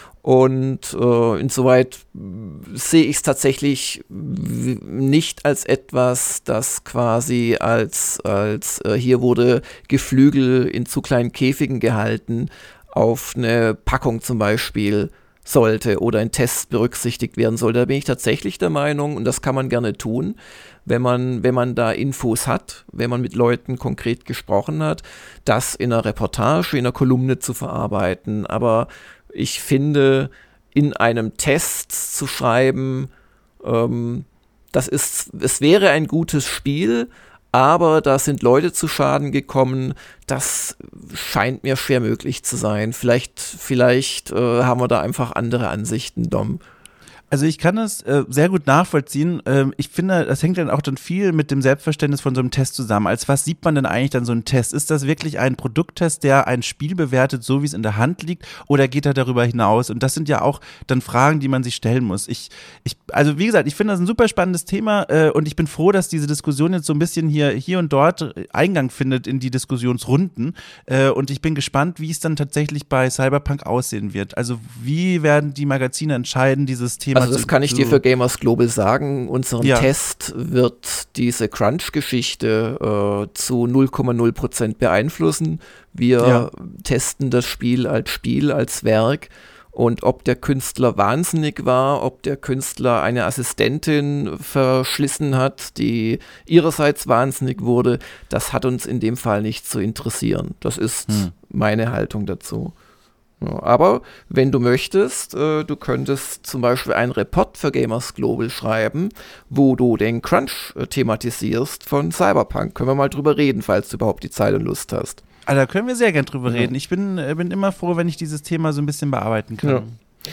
Und äh, insoweit sehe ich es tatsächlich w- nicht als etwas, das quasi als, als äh, hier wurde Geflügel in zu kleinen Käfigen gehalten, auf eine Packung zum Beispiel sollte oder in Tests berücksichtigt werden sollte. Da bin ich tatsächlich der Meinung, und das kann man gerne tun, wenn man, wenn man da Infos hat, wenn man mit Leuten konkret gesprochen hat, das in einer Reportage, in einer Kolumne zu verarbeiten. Aber ich finde, in einem Test zu schreiben, ähm, das ist, es wäre ein gutes Spiel, aber da sind Leute zu Schaden gekommen, das scheint mir schwer möglich zu sein. Vielleicht, vielleicht äh, haben wir da einfach andere Ansichten, Dom. Also ich kann das äh, sehr gut nachvollziehen. Ähm, ich finde, das hängt dann auch dann viel mit dem Selbstverständnis von so einem Test zusammen. Als was sieht man denn eigentlich dann so einen Test? Ist das wirklich ein Produkttest, der ein Spiel bewertet, so wie es in der Hand liegt, oder geht er darüber hinaus? Und das sind ja auch dann Fragen, die man sich stellen muss. Ich, ich, also wie gesagt, ich finde das ein super spannendes Thema, äh, und ich bin froh, dass diese Diskussion jetzt so ein bisschen hier, hier und dort Eingang findet in die Diskussionsrunden. Äh, und ich bin gespannt, wie es dann tatsächlich bei Cyberpunk aussehen wird. Also wie werden die Magazine entscheiden, dieses Thema? Also das kann ich dir für Gamers Global sagen. Unseren Ja. Test wird diese Crunch-Geschichte äh, zu null Komma null Prozent beeinflussen. Wir Ja. testen das Spiel als Spiel, als Werk. Und ob der Künstler wahnsinnig war, ob der Künstler eine Assistentin verschlissen hat, die ihrerseits wahnsinnig wurde, das hat uns in dem Fall nicht zu interessieren. Das ist Hm. meine Haltung dazu. Ja, aber wenn du möchtest, äh, du könntest zum Beispiel einen Report für Gamers Global schreiben, wo du den Crunch äh, thematisierst von Cyberpunk. Können wir mal drüber reden, falls du überhaupt die Zeit und Lust hast. Also da können wir sehr gern drüber Ja. reden. Ich bin, äh, bin immer froh, wenn ich dieses Thema so ein bisschen bearbeiten kann. Ja.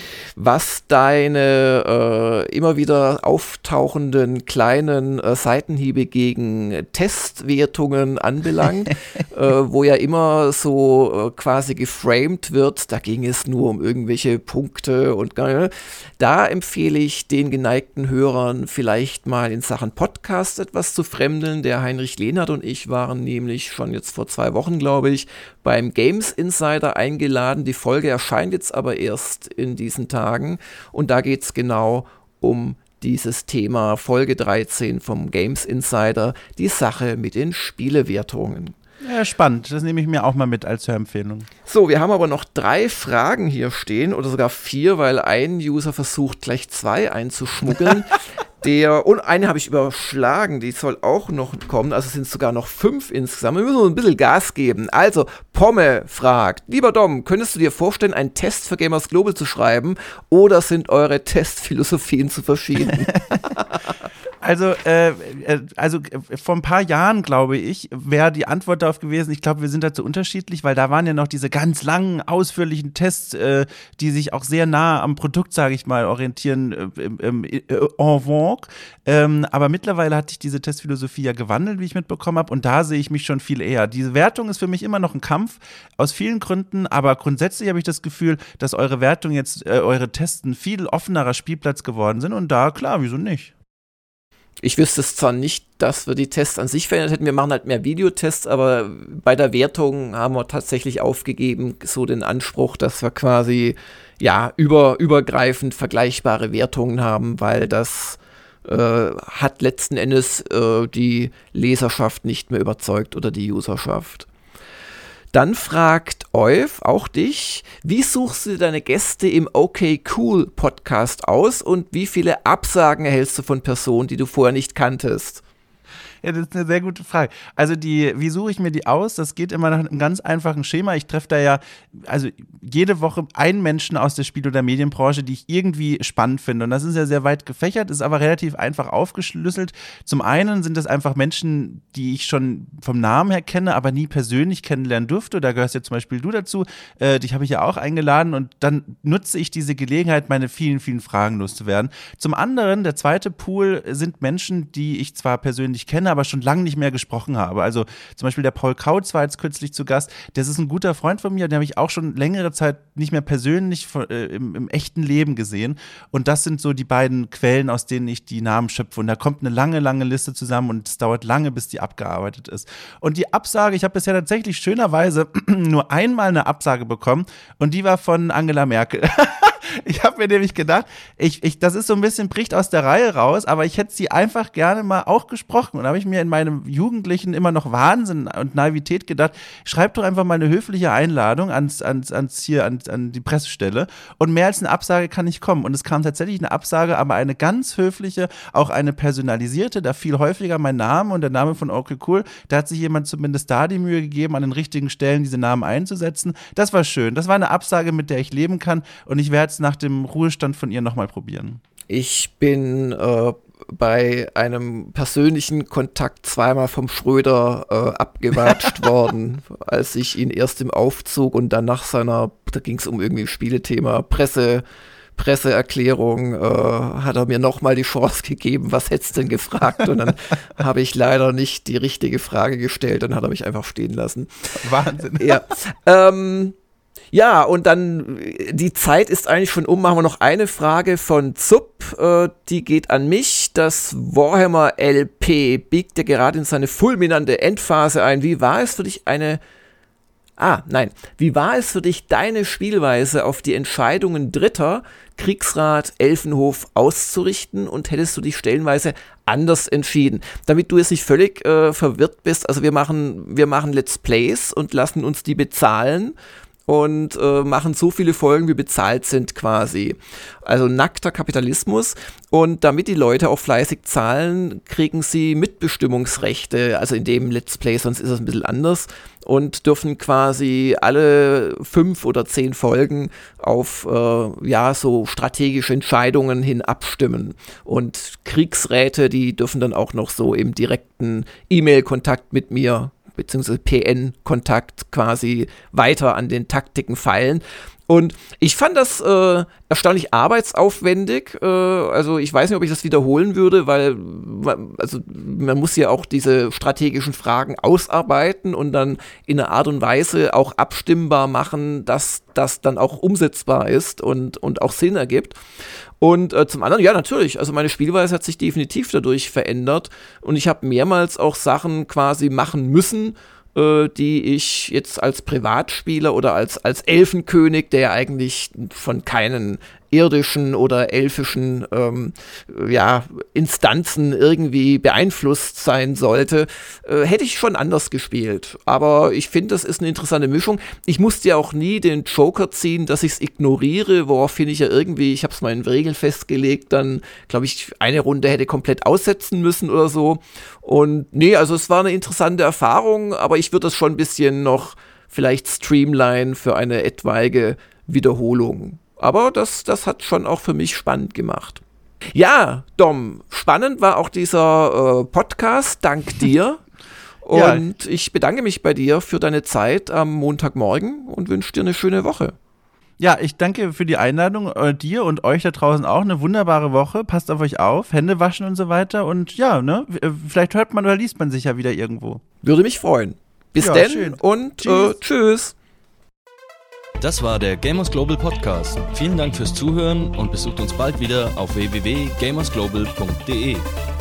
Was deine äh, immer wieder auftauchenden kleinen äh, Seitenhiebe gegen Testwertungen anbelangt, äh, wo ja immer so äh, quasi geframed wird, da ging es nur um irgendwelche Punkte und äh, da empfehle ich den geneigten Hörern vielleicht mal in Sachen Podcast etwas zu fremdeln. Der Heinrich Lehnert und ich waren nämlich schon jetzt vor zwei Wochen, glaube ich, beim Games Insider eingeladen. Die Folge erscheint jetzt aber erst in diesen Tagen und da geht es genau um dieses Thema, Folge dreizehn vom Games Insider, die Sache mit den Spielewertungen. Ja, spannend. Das nehme ich mir auch mal mit als Hörempfehlung. So, wir haben aber noch drei Fragen hier stehen oder sogar vier, weil ein User versucht, gleich zwei einzuschmuggeln. Der, und eine habe ich überschlagen, die soll auch noch kommen, also sind es sogar noch fünf insgesamt. Wir müssen uns ein bisschen Gas geben. Also, Pomme fragt, lieber Dom, könntest du dir vorstellen, einen Test für Gamers Global zu schreiben oder sind eure Testphilosophien zu verschieden? Also, äh, also äh, vor ein paar Jahren, glaube ich, wäre die Antwort darauf gewesen, ich glaube, wir sind dazu unterschiedlich, weil da waren ja noch diese ganz langen, ausführlichen Tests, äh, die sich auch sehr nah am Produkt, sage ich mal, orientieren, äh, äh, äh, en vogue. Ähm, aber mittlerweile hat sich diese Testphilosophie ja gewandelt, wie ich mitbekommen habe, und da sehe ich mich schon viel eher. Diese Wertung ist für mich immer noch ein Kampf, aus vielen Gründen, aber grundsätzlich habe ich das Gefühl, dass eure Wertung jetzt, äh, eure Tests ein viel offenerer Spielplatz geworden sind und da, klar, wieso nicht? Ich wüsste es zwar nicht, dass wir die Tests an sich verändert hätten, wir machen halt mehr Videotests, aber bei der Wertung haben wir tatsächlich aufgegeben, so den Anspruch, dass wir quasi, ja, über, übergreifend vergleichbare Wertungen haben, weil das äh, hat letzten Endes äh, die Leserschaft nicht mehr überzeugt oder die Userschaft. Dann fragt Euf, auch dich, wie suchst du deine Gäste im Okay Cool Podcast aus und wie viele Absagen erhältst du von Personen, die du vorher nicht kanntest? Ja, das ist eine sehr gute Frage. Also die, wie suche ich mir die aus? Das geht immer nach einem ganz einfachen Schema. Ich treffe da ja, also jede Woche einen Menschen aus der Spiel- oder Medienbranche, die ich irgendwie spannend finde. Und das ist ja sehr weit gefächert, ist aber relativ einfach aufgeschlüsselt. Zum einen sind das einfach Menschen, die ich schon vom Namen her kenne, aber nie persönlich kennenlernen durfte. Da gehörst ja zum Beispiel du dazu. Äh, dich habe ich ja auch eingeladen und dann nutze ich diese Gelegenheit, meine vielen, vielen Fragen loszuwerden. Zum anderen, der zweite Pool sind Menschen, die ich zwar persönlich kenne, aber schon lange nicht mehr gesprochen habe. Also zum Beispiel der Paul Kautz war jetzt kürzlich zu Gast. Das ist ein guter Freund von mir, den habe ich auch schon längere Zeit nicht mehr persönlich äh, im, im echten Leben gesehen. Und das sind so die beiden Quellen, aus denen ich die Namen schöpfe. Und da kommt eine lange, lange Liste zusammen und es dauert lange, bis die abgearbeitet ist. Und die Absage, ich habe bisher tatsächlich schönerweise nur einmal eine Absage bekommen und die war von Angela Merkel. Ich habe mir nämlich gedacht, ich, ich, das ist so ein bisschen, bricht aus der Reihe raus, aber ich hätte sie einfach gerne mal auch gesprochen. Und da habe ich mir in meinem Jugendlichen immer noch Wahnsinn und Naivität gedacht, schreib doch einfach mal eine höfliche Einladung ans, ans, ans hier, an, an die Pressestelle. Und mehr als eine Absage kann nicht kommen. Und es kam tatsächlich eine Absage, aber eine ganz höfliche, auch eine personalisierte, da viel häufiger mein Name und der Name von Okay Cool. Da hat sich jemand zumindest da die Mühe gegeben, an den richtigen Stellen diese Namen einzusetzen. Das war schön. Das war eine Absage, mit der ich leben kann. Und ich werde es nach dem Ruhestand von ihr nochmal probieren. Ich bin äh, bei einem persönlichen Kontakt zweimal vom Schröder äh, abgewatscht worden, als ich ihn erst im Aufzug und dann nach seiner, da ging es um irgendwie Spielethema, Presse, Presseerklärung, äh, hat er mir nochmal die Chance gegeben, was hättest du denn gefragt? Und dann habe ich leider nicht die richtige Frage gestellt und hat er mich einfach stehen lassen. Wahnsinn. Ja, ähm, Ja, und dann, die Zeit ist eigentlich schon um, machen wir noch eine Frage von Zupp, äh, die geht an mich. Das Warhammer L P biegt ja gerade in seine fulminante Endphase ein. Wie war es für dich eine, ah, nein, wie war es für dich, deine Spielweise auf die Entscheidungen Dritter, Kriegsrat, Elfenhof auszurichten und hättest du dich stellenweise anders entschieden? Damit du jetzt nicht völlig äh, verwirrt bist, also wir machen, wir machen Let's Plays und lassen uns die bezahlen und äh, machen so viele Folgen, wie bezahlt sind quasi. Also nackter Kapitalismus. Und damit die Leute auch fleißig zahlen, kriegen sie Mitbestimmungsrechte, also in dem Let's Play, sonst ist es ein bisschen anders, und dürfen quasi alle fünf oder zehn Folgen auf äh, ja so strategische Entscheidungen hin abstimmen. Und Kriegsräte, die dürfen dann auch noch so im direkten E-Mail-Kontakt mit mir beziehungsweise P N-Kontakt quasi weiter an den Taktiken feilen. Und ich fand das äh, erstaunlich arbeitsaufwendig. Äh, also ich weiß nicht, ob ich das wiederholen würde, weil also man muss ja auch diese strategischen Fragen ausarbeiten und dann in einer Art und Weise auch abstimmbar machen, dass das dann auch umsetzbar ist und, und auch Sinn ergibt. Und äh, zum anderen, ja, natürlich, also meine Spielweise hat sich definitiv dadurch verändert und ich habe mehrmals auch Sachen quasi machen müssen, äh, die ich jetzt als Privatspieler oder als, als Elfenkönig, der ja eigentlich von keinen irdischen oder elfischen ähm, ja, Instanzen irgendwie beeinflusst sein sollte, äh, hätte ich schon anders gespielt. Aber ich finde, das ist eine interessante Mischung. Ich musste ja auch nie den Joker ziehen, dass ich es ignoriere, woraufhin ich ja irgendwie, ich habe es mal in Regeln festgelegt, dann, glaube ich, eine Runde hätte komplett aussetzen müssen oder so. Und nee, also es war eine interessante Erfahrung, aber ich würde das schon ein bisschen noch vielleicht streamline für eine etwaige Wiederholung. Aber das, das hat schon auch für mich spannend gemacht. Ja, Dom, spannend war auch dieser äh, Podcast, dank dir. Und ja. ich bedanke mich bei dir für deine Zeit am Montagmorgen und wünsche dir eine schöne Woche. Ja, ich danke für die Einladung, äh, dir und euch da draußen auch. Eine wunderbare Woche. Passt auf euch auf, Hände waschen und so weiter. Und ja, ne, vielleicht hört man oder liest man sich ja wieder irgendwo. Würde mich freuen. Bis ja, denn schön. und tschüss. Äh, tschüss. Das war der Gamers Global Podcast. Vielen Dank fürs Zuhören und besucht uns bald wieder auf w w w punkt gamers global punkt d e.